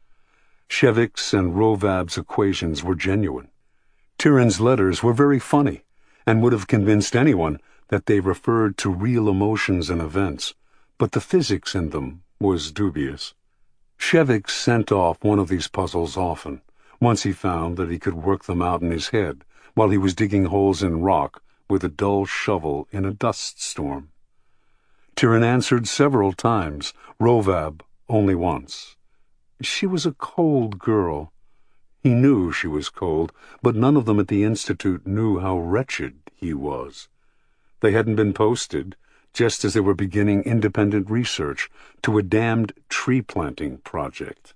Shevik's and Rovab's equations were genuine. Tiran's letters were very funny, and would have convinced anyone that they referred to real emotions and events, but the physics in them was dubious. Shevik sent off one of these puzzles often, once he found that he could work them out in his head while he was digging holes in rock with a dull shovel in a dust storm. Tiran answered several times, Rovab only once. She was a cold girl. He knew she was cold, but none of them at the Institute knew how wretched he was. They hadn't been posted, just as they were beginning independent research to a damned tree-planting project.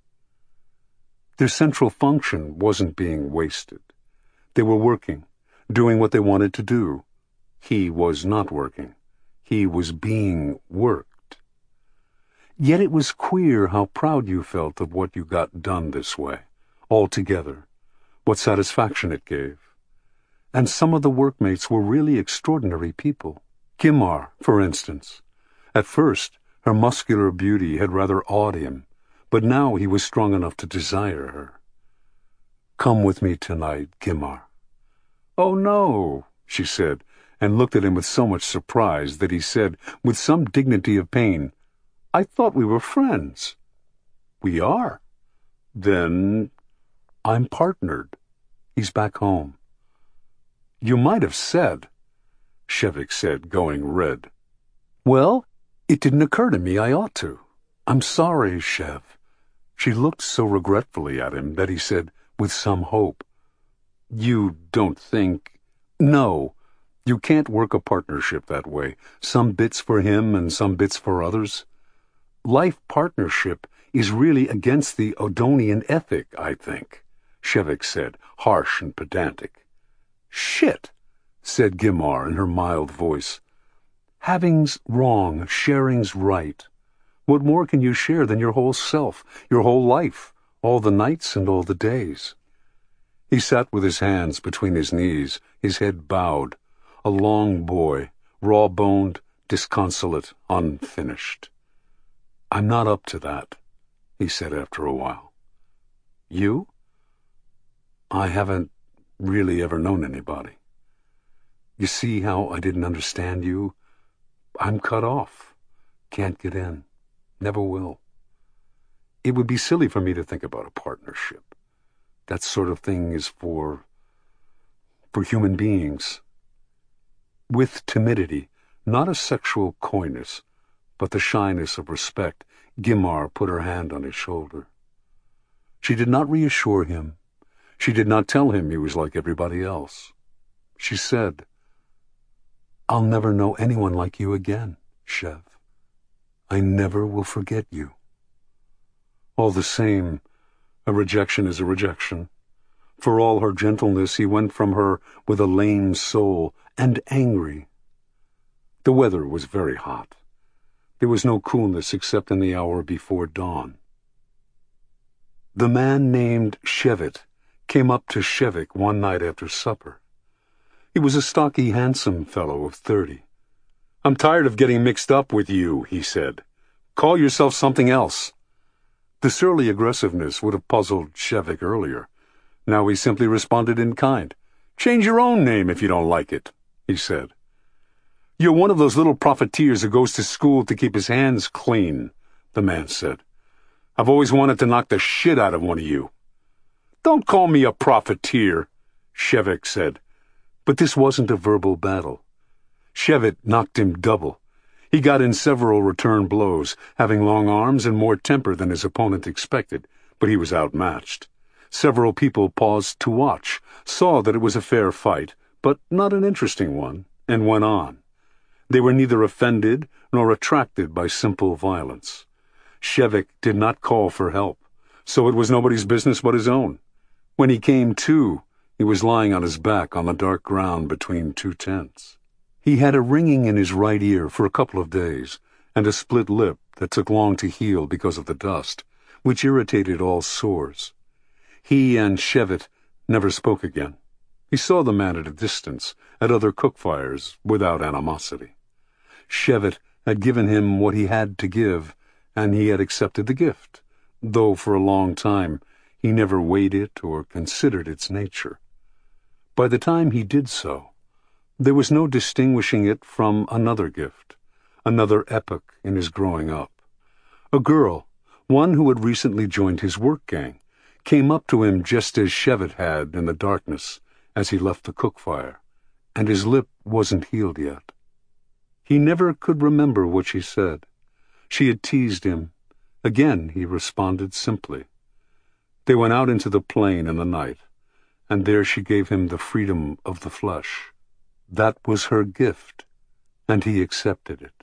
Their central function wasn't being wasted. They were working, doing what they wanted to do. He was not working. He was being worked. Yet it was queer how proud you felt of what you got done this way, all together, what satisfaction it gave. And some of the workmates were really extraordinary people. Kimar, for instance. At first, her muscular beauty had rather awed him, but now he was strong enough to desire her. "Come with me tonight, Kimar." "Oh, no," she said, and looked at him with so much surprise that he said, with some dignity of pain, "I thought we were friends." "We are." "Then I'm partnered. He's back home." "You might have said," Shevik said, going red. "Well, it didn't occur to me I ought to. I'm sorry, Shev." She looked so regretfully at him that he said, with some hope, "You don't think—" "No, you can't work a partnership that way, some bits for him and some bits for others. Life partnership is really against the Odonian ethic, I think," Shevik said, harsh and pedantic. "Shit," said Gimar in her mild voice. "Having's wrong, sharing's right. What more can you share than your whole self, your whole life, all the nights and all the days?" He sat with his hands between his knees, his head bowed, a long boy, raw-boned, disconsolate, unfinished. "I'm not up to that." he said after a while. You? I haven't really ever known anybody. You see how I didn't understand you? I'm cut off. Can't get in. Never will. It would be silly for me to think about a partnership. That sort of thing is for... for human beings. With timidity, not a sexual coyness, but the shyness of respect, Gimar put her hand on his shoulder. She did not reassure him. She did not tell him he was like everybody else. She said, I'll never know anyone like you again, Shev. I never will forget you. All the same, a rejection is a rejection. For all her gentleness, he went from her with a lame soul and angry. The weather was very hot. There was no coolness except in the hour before dawn. The man named Shevit came up to Shevik one night after supper. He was a stocky, handsome fellow of thirty. I'm tired of getting mixed up with you, he said. Call yourself something else. The surly aggressiveness would have puzzled Shevik earlier. Now he simply responded in kind. Change your own name if you don't like it, he said. You're one of those little profiteers who goes to school to keep his hands clean, the man said. I've always wanted to knock the shit out of one of you. Don't call me a profiteer, Shevik said. But this wasn't a verbal battle. Shevit knocked him double. He got in several return blows, having long arms and more temper than his opponent expected, but he was outmatched. Several people paused to watch, saw that it was a fair fight, but not an interesting one, and went on. They were neither offended nor attracted by simple violence. Shevik did not call for help, so it was nobody's business but his own. When he came to, he was lying on his back on the dark ground between two tents. He had a ringing in his right ear for a couple of days, and a split lip that took long to heal because of the dust, which irritated all sores. He and Shevit never spoke again. He saw the man at a distance, at other cook-fires, without animosity. Shevit had given him what he had to give, and he had accepted the gift, though for a long time he never weighed it or considered its nature. By the time he did so, there was no distinguishing it from another gift, another epoch in his growing up. A girl, one who had recently joined his work gang, came up to him just as Shevit had in the darkness as he left the cook fire, and his lip wasn't healed yet. He never could remember what she said. She had teased him. Again he responded simply. They went out into the plain in the night, and there she gave him the freedom of the flesh. That was her gift, and he accepted it.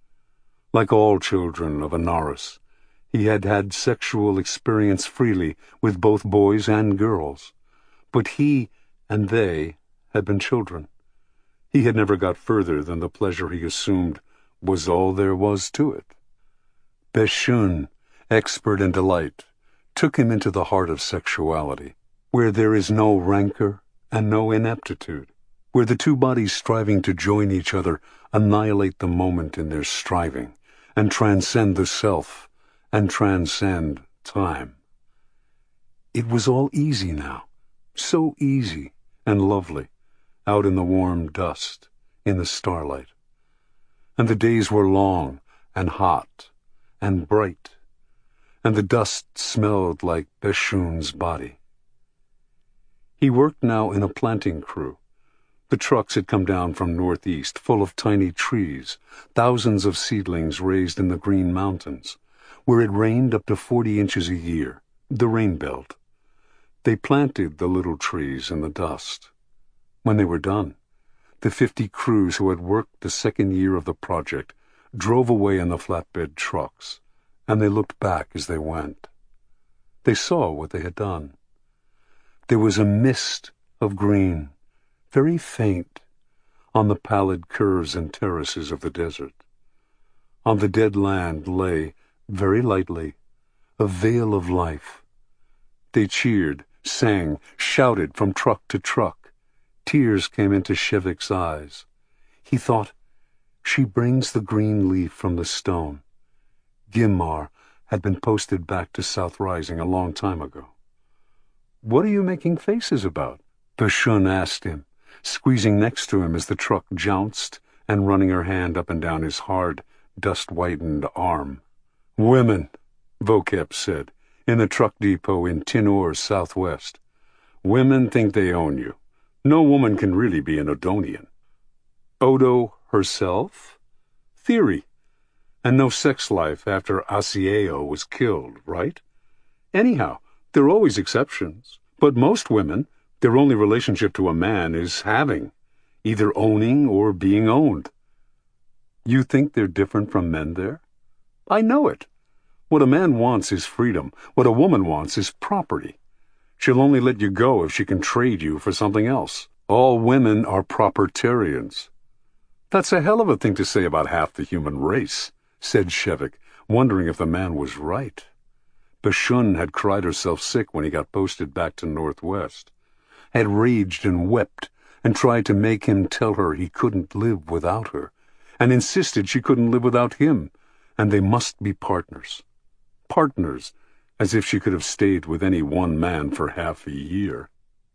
Like all children of Anaris, he had had sexual experience freely with both boys and girls, but he and they had been children. He had never got further than the pleasure he assumed was all there was to it. Beshun, expert in delight, took him into the heart of sexuality, where there is no rancor and no ineptitude, where the two bodies striving to join each other annihilate the moment in their striving, and transcend the self, and transcend time. It was all easy now, so easy and lovely, out in the warm dust, in the starlight. And the days were long and hot and bright, and the dust smelled like Beshun's body. He worked now in a planting crew. The trucks had come down from northeast, full of tiny trees, thousands of seedlings raised in the Green Mountains, where it rained up to forty inches a year, the rain belt. They planted the little trees in the dust. When they were done, the fifty crews who had worked the second year of the project drove away in the flatbed trucks, and they looked back as they went. They saw what they had done. There was a mist of green, very faint, on the pallid curves and terraces of the desert. On the dead land lay, very lightly, a veil of life. They cheered, sang, shouted from truck to truck. Tears came into Shevik's eyes. He thought, she brings the green leaf from the stone. Gimar had been posted back to South Rising a long time ago. "What are you making faces about?" Bashun asked him, squeezing next to him as the truck jounced and running her hand up and down his hard, dust-whitened arm. "Women," Vocep said, "in the truck depot in Tinor, Southwest. Women think they own you. No woman can really be an Odonian." Odo herself? Theory. And no sex life after Asieo was killed, right? Anyhow, there are always exceptions. But most women, their only relationship to a man is having, either owning or being owned. You think they're different from men there? I know it. What a man wants is freedom. What a woman wants is property. She'll only let you go if she can trade you for something else. All women are propertarians. That's a hell of a thing to say about half the human race, said Shevik, wondering if the man was right. Bashun had cried herself sick when he got posted back to Northwest, had raged and wept and tried to make him tell her he couldn't live without her, and insisted she couldn't live without him, and they must be partners. Partners, as if she could have stayed with any one man for half a year.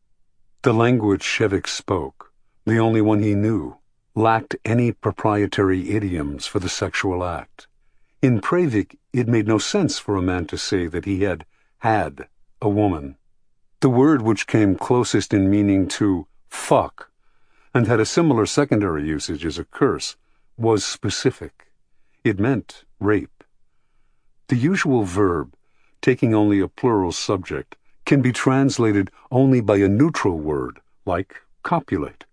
The language Shevik spoke, the only one he knew, lacked any proprietary idioms for the sexual act. In Pravik, it made no sense for a man to say that he had had a woman. The word which came closest in meaning to fuck, and had a similar secondary usage as a curse, was specific. It meant rape. The usual verb, taking only a plural subject, can be translated only by a neutral word, like copulate.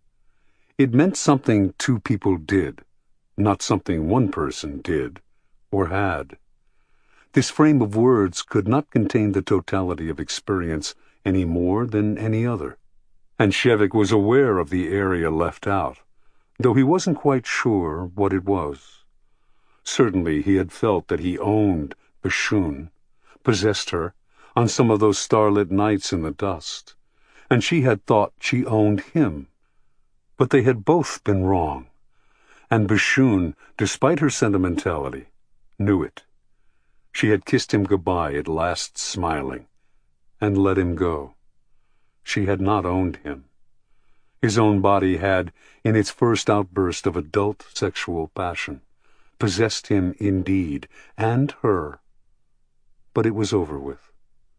It meant something two people did, not something one person did or had. This frame of words could not contain the totality of experience any more than any other, and Shevik was aware of the area left out, though he wasn't quite sure what it was. Certainly he had felt that he owned Bashun, possessed her, on some of those starlit nights in the dust, and she had thought she owned him. But they had both been wrong, and Bashun, despite her sentimentality, knew it. She had kissed him goodbye at last, smiling, and let him go. She had not owned him. His own body had, in its first outburst of adult sexual passion, possessed him indeed, and her. But it was over with.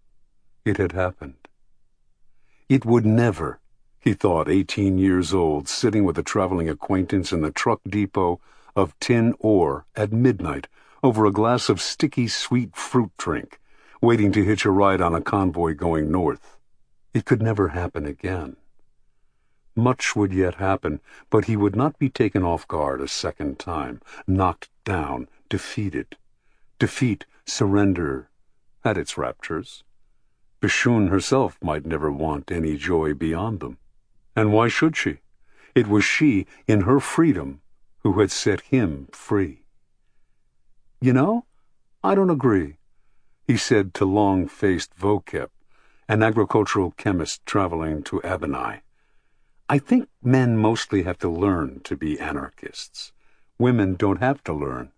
It had happened. It would never, he thought, eighteen years old, sitting with a traveling acquaintance in the truck depot of Tin Or at midnight, over a glass of sticky sweet fruit drink, waiting to hitch a ride on a convoy going north. It could never happen again. Much would yet happen, but he would not be taken off guard a second time, knocked down, defeated. Defeat, surrender, had its raptures. Bashun herself might never want any joy beyond them. And why should she? It was she, in her freedom, who had set him free. "You know, I don't agree," he said to long-faced Vocep, an agricultural chemist traveling to Abanai. "I think men mostly have to learn to be anarchists. Women don't have to learn."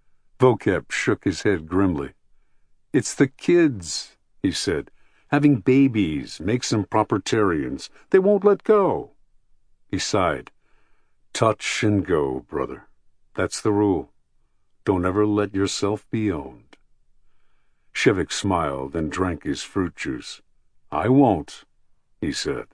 Vocep shook his head grimly. "It's the kids," he said. "Having babies makes them propertarians. They won't let go." He sighed. "Touch and go, brother. That's the rule. Don't ever let yourself be owned." Shevik smiled and drank his fruit juice. "I won't," he said.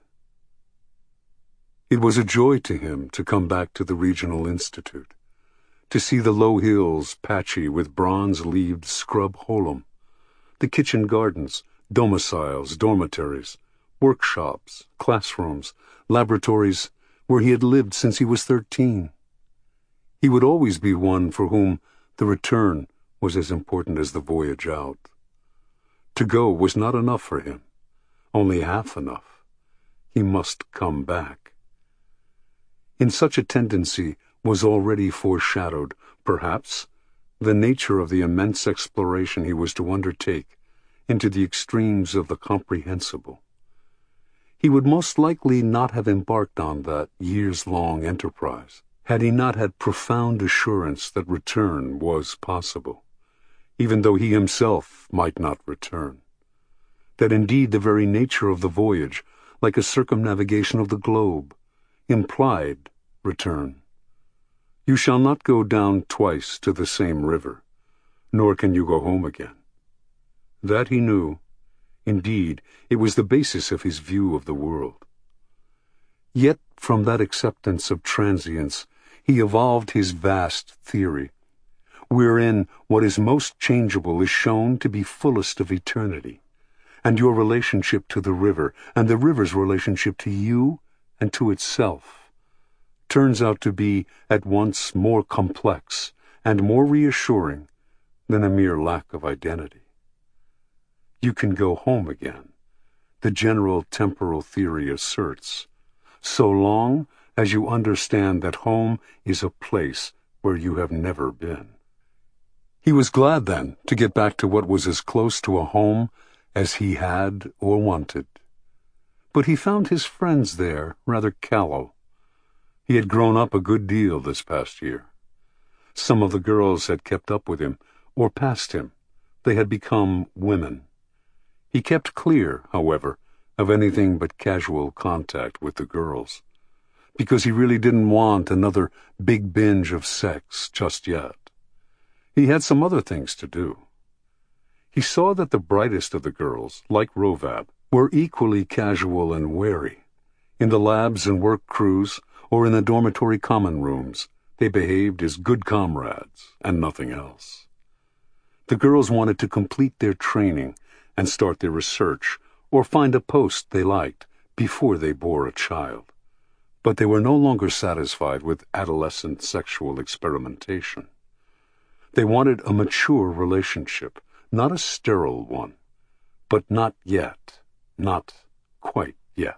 It was a joy to him to come back to the Regional Institute, to see the low hills patchy with bronze-leaved scrub holum, the kitchen gardens, domiciles, dormitories, workshops, classrooms, laboratories, where he had lived since he was thirteen. He would always be one for whom the return was as important as the voyage out. To go was not enough for him, only half enough. He must come back. In such a tendency was already foreshadowed, perhaps, the nature of the immense exploration he was to undertake into the extremes of the comprehensible. He would most likely not have embarked on that years-long enterprise had he not had profound assurance that return was possible. even though he himself might not return. That indeed the very nature of the voyage, like a circumnavigation of the globe, implied return. You shall not go down twice to the same river, nor can you go home again. That he knew. Indeed, it was the basis of his view of the world. Yet from that acceptance of transience he evolved his vast theory, wherein what is most changeable is shown to be fullest of eternity, and your relationship to the river, and the river's relationship to you and to itself, turns out to be at once more complex and more reassuring than a mere lack of identity. You can go home again, the general temporal theory asserts, so long as you understand that home is a place where you have never been. He was glad, then, to get back to what was as close to a home as he had or wanted. But he found his friends there rather callow. He had grown up a good deal this past year. Some of the girls had kept up with him, or passed him. They had become women. He kept clear, however, of anything but casual contact with the girls, because he really didn't want another big binge of sex just yet. He had some other things to do. He saw that the brightest of the girls, like Rovab, were equally casual and wary. In the labs and work crews, or in the dormitory common rooms, they behaved as good comrades and nothing else. The girls wanted to complete their training and start their research, or find a post they liked before they bore a child. But they were no longer satisfied with adolescent sexual experimentation. They wanted a mature relationship, not a sterile one, but not yet, not quite yet.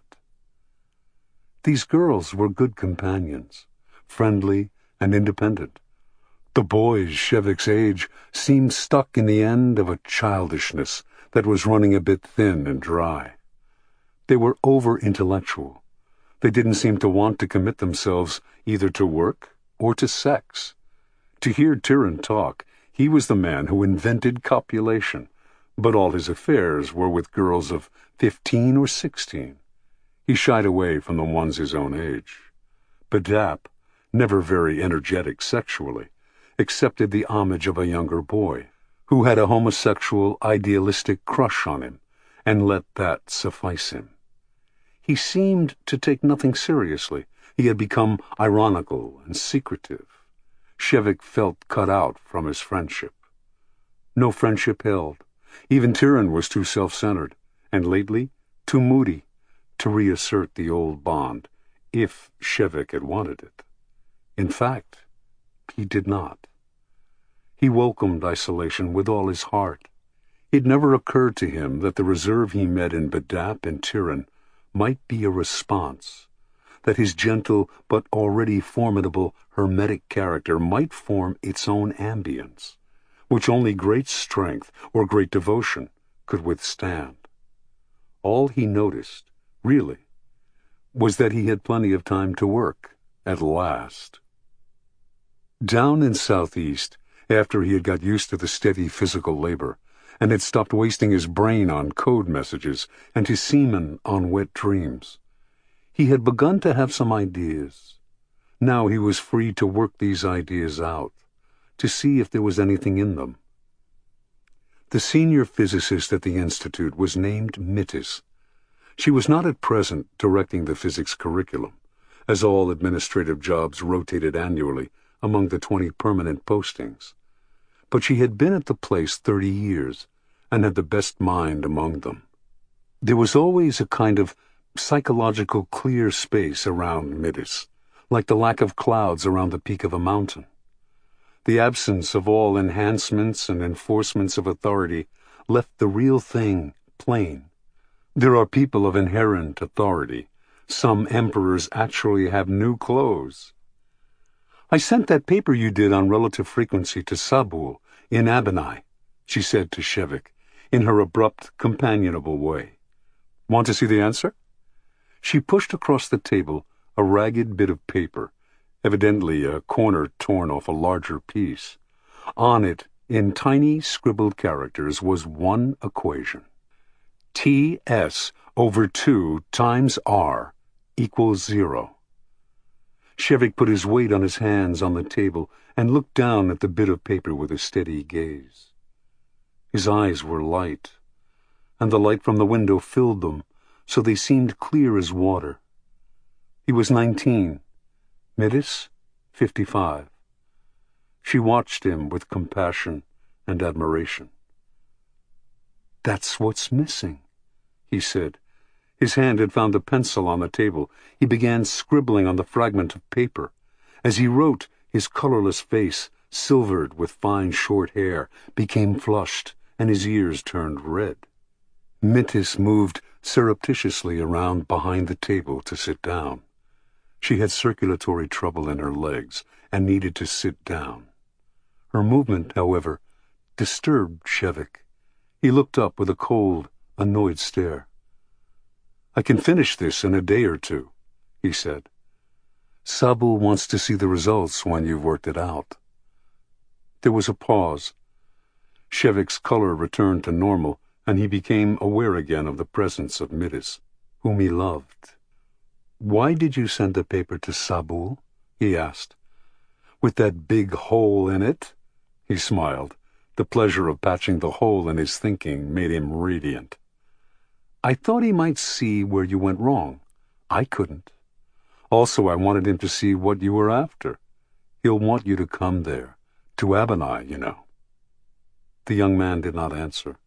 These girls were good companions, friendly and independent. The boys Shevik's age seemed stuck in the end of a childishness that was running a bit thin and dry. They were over-intellectual. They didn't seem to want to commit themselves either to work or to sex. To hear Tyran talk, he was the man who invented copulation, but all his affairs were with girls of fifteen or sixteen. He shied away from the ones his own age. Badap, never very energetic sexually, accepted the homage of a younger boy, who had a homosexual, idealistic crush on him, and let that suffice him. He seemed to take nothing seriously. He had become ironical and secretive. Shevik felt cut out from his friendship. No friendship held. Even Tyran was too self-centered, and lately too moody, to reassert the old bond, if Shevik had wanted it. In fact, he did not. He welcomed isolation with all his heart. It never occurred to him that the reserve he met in Badap and Tyran might be a response, that his gentle but already formidable hermetic character might form its own ambience, which only great strength or great devotion could withstand. All he noticed, really, was that he had plenty of time to work, at last. Down in Southeast, after he had got used to the steady physical labor, and had stopped wasting his brain on code messages and his semen on wet dreams, he had begun to have some ideas. Now he was free to work these ideas out, to see if there was anything in them. The senior physicist at the Institute was named Mittis. She was not at present directing the physics curriculum, as all administrative jobs rotated annually among the twenty permanent postings. But she had been at the place thirty years, and had the best mind among them. There was always a kind of psychological clear space around Mittis, like the lack of clouds around the peak of a mountain. The absence of all enhancements and enforcements of authority left the real thing plain. There are people of inherent authority. Some emperors actually have new clothes. "I sent that paper you did on relative frequency to Sabul in Abanai," she said to Shevik, in her abrupt, companionable way. "Want to see the answer?" She pushed across the table a ragged bit of paper, evidently a corner torn off a larger piece. On it in tiny scribbled characters was one equation. T S over two times R equals zero. Shevik put his weight on his hands on the table and looked down at the bit of paper with a steady gaze. His eyes were light, and the light from the window filled them so they seemed clear as water. He was nineteen, Midis fifty-five. She watched him with compassion and admiration. "That's what's missing," he said. His hand had found a pencil on the table. He began scribbling on the fragment of paper. As he wrote, his colorless face, silvered with fine short hair, became flushed, and his ears turned red. Midis moved surreptitiously around behind the table to sit down. She had circulatory trouble in her legs and needed to sit down. Her movement, however, disturbed Shevik. He looked up with a cold, annoyed stare. "I can finish this in a day or two," he said. "Sabu wants to see the results when you've worked it out." There was a pause. Shevik's color returned to normal, and he became aware again of the presence of Midis, whom he loved. "Why did you send the paper to Sabu?" he asked. "With that big hole in it?" He smiled. The pleasure of patching the hole in his thinking made him radiant. "I thought he might see where you went wrong. I couldn't. Also, I wanted him to see what you were after. He'll want you to come there. To Abanai, you know." The young man did not answer.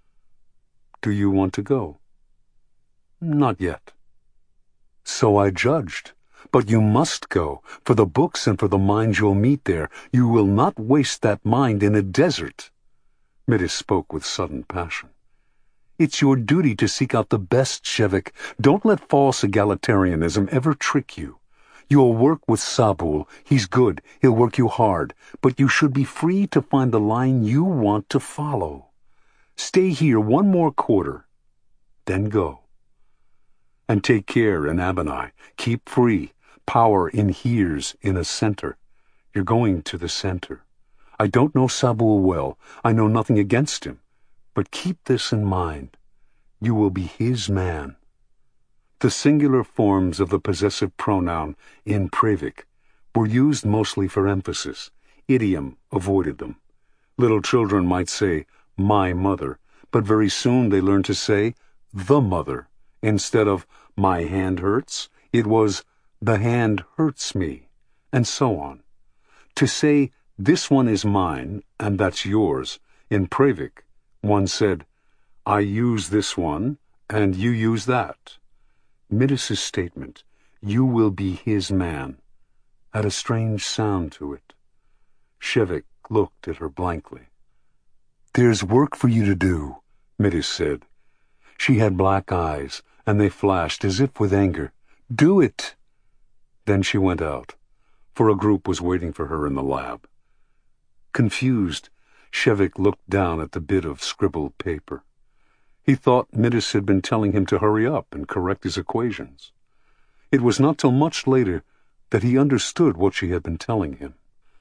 "Do you want to go?" "Not yet." "So I judged. But you must go, for the books and for the minds you'll meet there. You will not waste that mind in a desert." Midis spoke with sudden passion. "It's your duty to seek out the best, Shevik. Don't let false egalitarianism ever trick you. You'll work with Sabul. He's good. He'll work you hard. But you should be free to find the line you want to follow. Stay here one more quarter, then go. And take care in Abanai. Keep free. Power in here's in a center. You're going to the center. I don't know Sabul well. I know nothing against him. But keep this in mind. You will be his man." The singular forms of the possessive pronoun in Previc were used mostly for emphasis. Idiom avoided them. Little children might say, "my mother," but very soon they learned to say, "the mother." Instead of "my hand hurts," it was "the hand hurts me," and so on. To say, "this one is mine, and that's yours," in Previc, one said, "I use this one, and you use that." Midis's statement, "You will be his man," had a strange sound to it. Shevik looked at her blankly. "There's work for you to do," Midis said. She had black eyes, and they flashed as if with anger. "Do it!" Then she went out, for a group was waiting for her in the lab. Confused, Shevik looked down at the bit of scribbled paper. He thought Midis had been telling him to hurry up and correct his equations. It was not till much later that he understood what she had been telling him.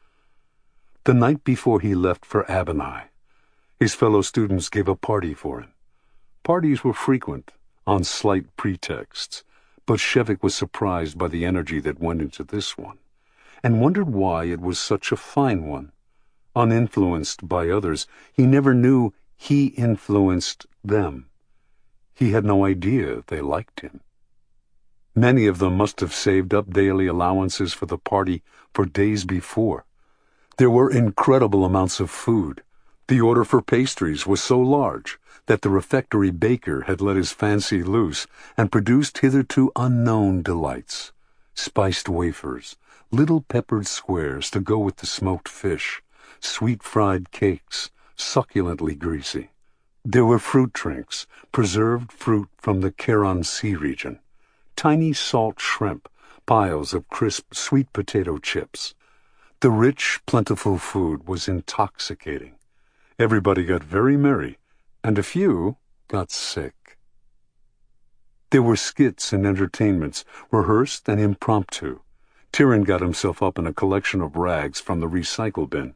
The night before he left for Abanai, his fellow students gave a party for him. Parties were frequent, on slight pretexts, but Shevik was surprised by the energy that went into this one, and wondered why it was such a fine one. Uninfluenced by others, he never knew he influenced them. He had no idea they liked him. Many of them must have saved up daily allowances for the party for days before. There were incredible amounts of food. The order for pastries was so large that the refectory baker had let his fancy loose and produced hitherto unknown delights. Spiced wafers, little peppered squares to go with the smoked fish, sweet fried cakes, succulently greasy. There were fruit drinks, preserved fruit from the Keran Sea region, tiny salt shrimp, piles of crisp sweet potato chips. The rich, plentiful food was intoxicating. Everybody got very merry, and a few got sick. There were skits and entertainments, rehearsed and impromptu. Tyrion got himself up in a collection of rags from the recycle bin,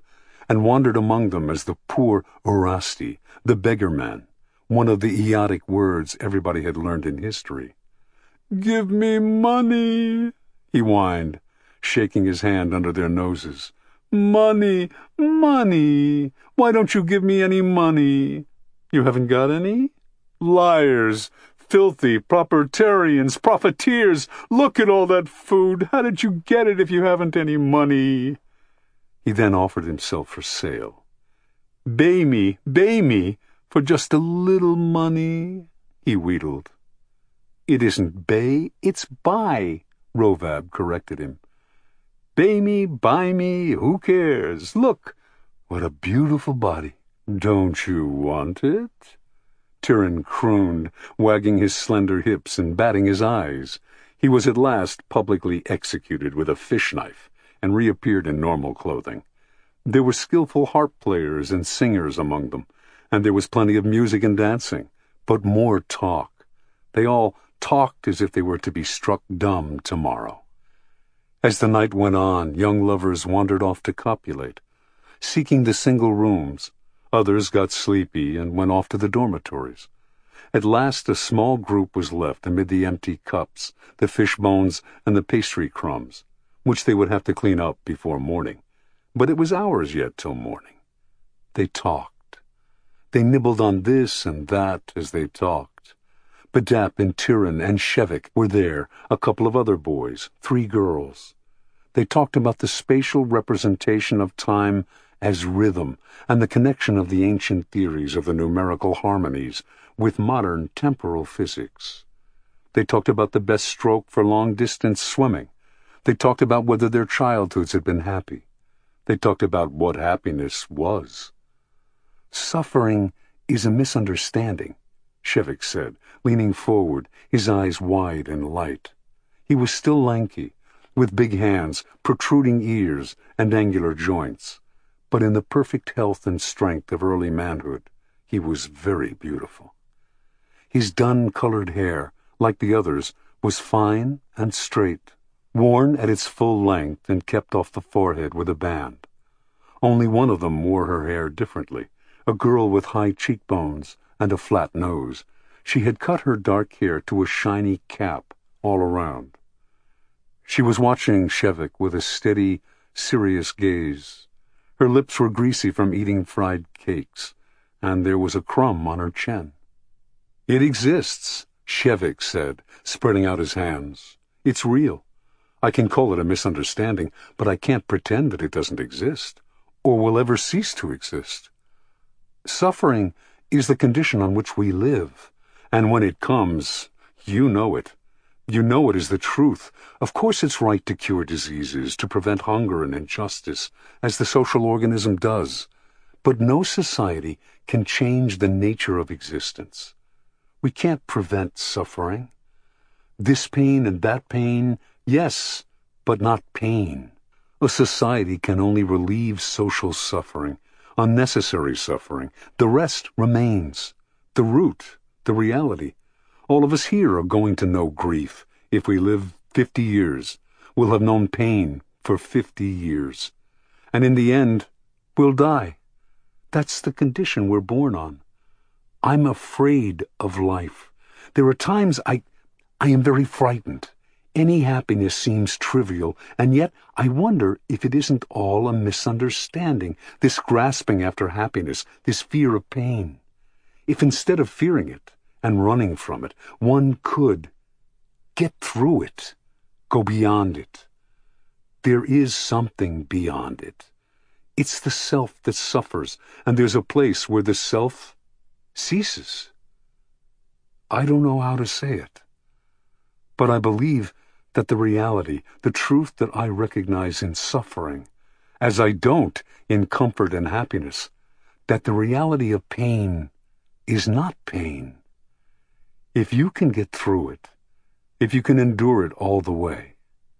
and wandered among them as the poor Orasti, the beggar man, one of the idiotic words everybody had learned in history. "Give me money," he whined, shaking his hand under their noses. "Money, money. Why don't you give me any money? You haven't got any? Liars, filthy propertarians, profiteers. Look at all that food. How did you get it if you haven't any money?" He then offered himself for sale. "Bay me, bay me, for just a little money," he wheedled. "It isn't bay, it's buy," Rovab corrected him. "Bay me, buy me, who cares? Look, what a beautiful body. Don't you want it?" Tyran crooned, wagging his slender hips and batting his eyes. He was at last publicly executed with a fish knife and reappeared in normal clothing. There were skillful harp players and singers among them, and there was plenty of music and dancing, but more talk. They all talked as if they were to be struck dumb tomorrow. As the night went on, young lovers wandered off to copulate, seeking the single rooms. Others got sleepy and went off to the dormitories. At last a small group was left amid the empty cups, the fish bones, and the pastry crumbs, which they would have to clean up before morning. But it was hours yet till morning. They talked. They nibbled on this and that as they talked. Badap and Tyran and Shevik were there, a couple of other boys, three girls. They talked about the spatial representation of time as rhythm and the connection of the ancient theories of the numerical harmonies with modern temporal physics. They talked about the best stroke for long-distance swimming. They talked about whether their childhoods had been happy. They talked about what happiness was. "Suffering is a misunderstanding," Shevik said, leaning forward, his eyes wide and light. He was still lanky, with big hands, protruding ears, and angular joints. But in the perfect health and strength of early manhood, he was very beautiful. His dun-colored hair, like the others, was fine and straight, worn at its full length and kept off the forehead with a band. Only one of them wore her hair differently, a girl with high cheekbones and a flat nose. She had cut her dark hair to a shiny cap all around. She was watching Shevik with a steady, serious gaze. Her lips were greasy from eating fried cakes, and there was a crumb on her chin. "It exists," Shevik said, spreading out his hands. "It's real. I can call it a misunderstanding, but I can't pretend that it doesn't exist, or will ever cease to exist. Suffering is the condition on which we live, and when it comes, you know it. You know it is the truth. Of course it's right to cure diseases, to prevent hunger and injustice, as the social organism does. But no society can change the nature of existence. We can't prevent suffering. This pain and that pain, yes, but not pain. A society can only relieve social suffering, unnecessary suffering. The rest remains. The root, the reality. All of us here are going to know grief. If we live fifty years, we'll have known pain for fifty years. And in the end, we'll die. That's the condition we're born on. I'm afraid of life. There are times I, I am very frightened. Any happiness seems trivial, and yet I wonder if it isn't all a misunderstanding, this grasping after happiness, this fear of pain. If instead of fearing it, and running from it, one could get through it, go beyond it. There is something beyond it. It's the self that suffers, and there's a place where the self ceases. I don't know how to say it, but I believe that the reality, the truth that I recognize in suffering, as I don't in comfort and happiness, that the reality of pain is not pain. If you can get through it, if you can endure it all the way.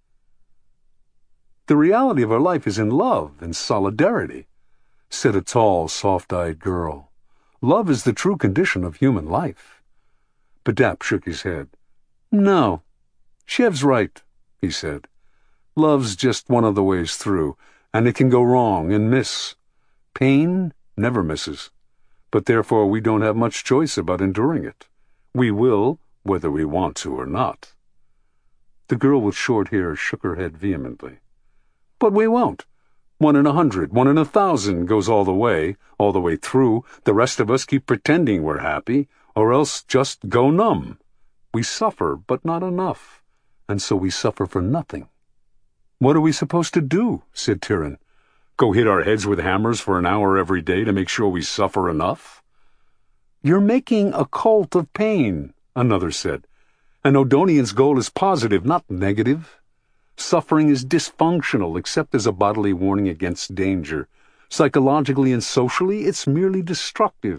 "The reality of our life is in love and solidarity," said a tall, soft-eyed girl. "Love is the true condition of human life." Badap shook his head. "No, Shev's right," he said. "Love's just one of the ways through, and it can go wrong and miss. Pain never misses, but therefore we don't have much choice about enduring it. We will, whether we want to or not. The girl with short hair shook her head vehemently. But we won't. One in a hundred, one in a thousand goes all the way, all the way through. The rest of us keep pretending we're happy, or else just go numb. We suffer, but not enough, and so we suffer for nothing. What are we supposed to do? Said Tyrion. Go hit our heads with hammers for an hour every day to make sure we suffer enough? You're making a cult of pain, another said. An Odonian's goal is positive, not negative. Suffering is dysfunctional, except as a bodily warning against danger. Psychologically and socially, it's merely destructive.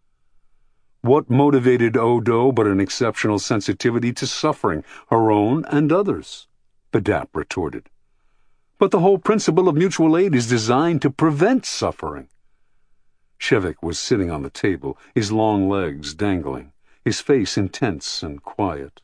What motivated Odo but an exceptional sensitivity to suffering, her own and others? Badap retorted. But the whole principle of mutual aid is designed to prevent suffering. Shevek was sitting on the table, his long legs dangling, his face intense and quiet.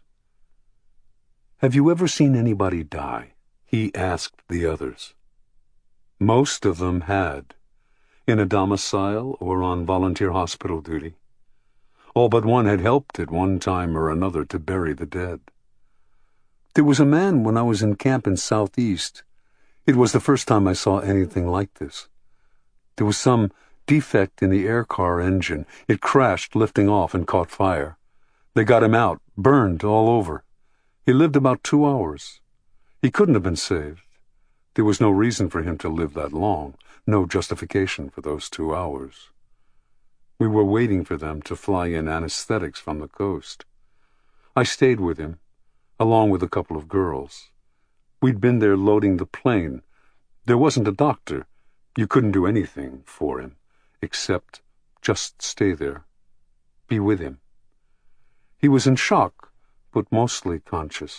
Have you ever seen anybody die? He asked the others. Most of them had, in a domicile or on volunteer hospital duty. All but one had helped at one time or another to bury the dead. There was a man when I was in camp in Southeast. It was the first time I saw anything like this. There was some defect in the air car engine. It crashed, lifting off, and caught fire. They got him out, burned all over. He lived about two hours. He couldn't have been saved. There was no reason for him to live that long, no justification for those two hours. We were waiting for them to fly in anesthetics from the coast. I stayed with him, along with a couple of girls. We'd been there loading the plane. There wasn't a doctor. You couldn't do anything for him, except just stay there, be with him. He was in shock, but mostly conscious.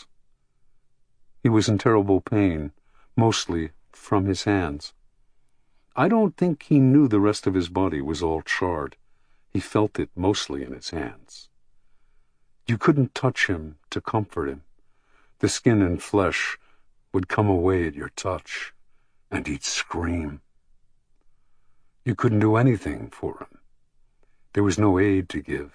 He was in terrible pain, mostly from his hands. I don't think he knew the rest of his body was all charred. He felt it mostly in his hands. You couldn't touch him to comfort him. The skin and flesh would come away at your touch, and he'd scream. You couldn't do anything for him. There was no aid to give.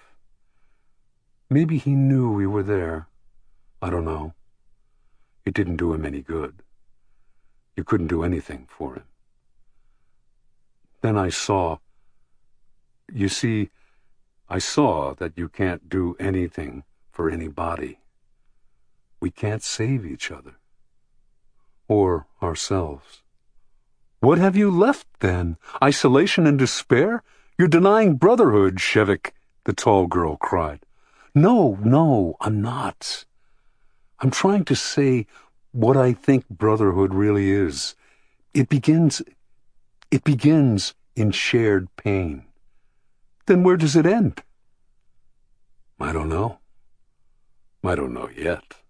Maybe he knew we were there. I don't know. It didn't do him any good. You couldn't do anything for him. Then I saw. You see, I saw that you can't do anything for anybody. We can't save each other. Or ourselves. What have you left, then? Isolation and despair? You're denying brotherhood, Shevek, the tall girl cried. No, no, I'm not. I'm trying to say what I think brotherhood really is. It begins, it begins in shared pain. Then where does it end? I don't know. I don't know yet.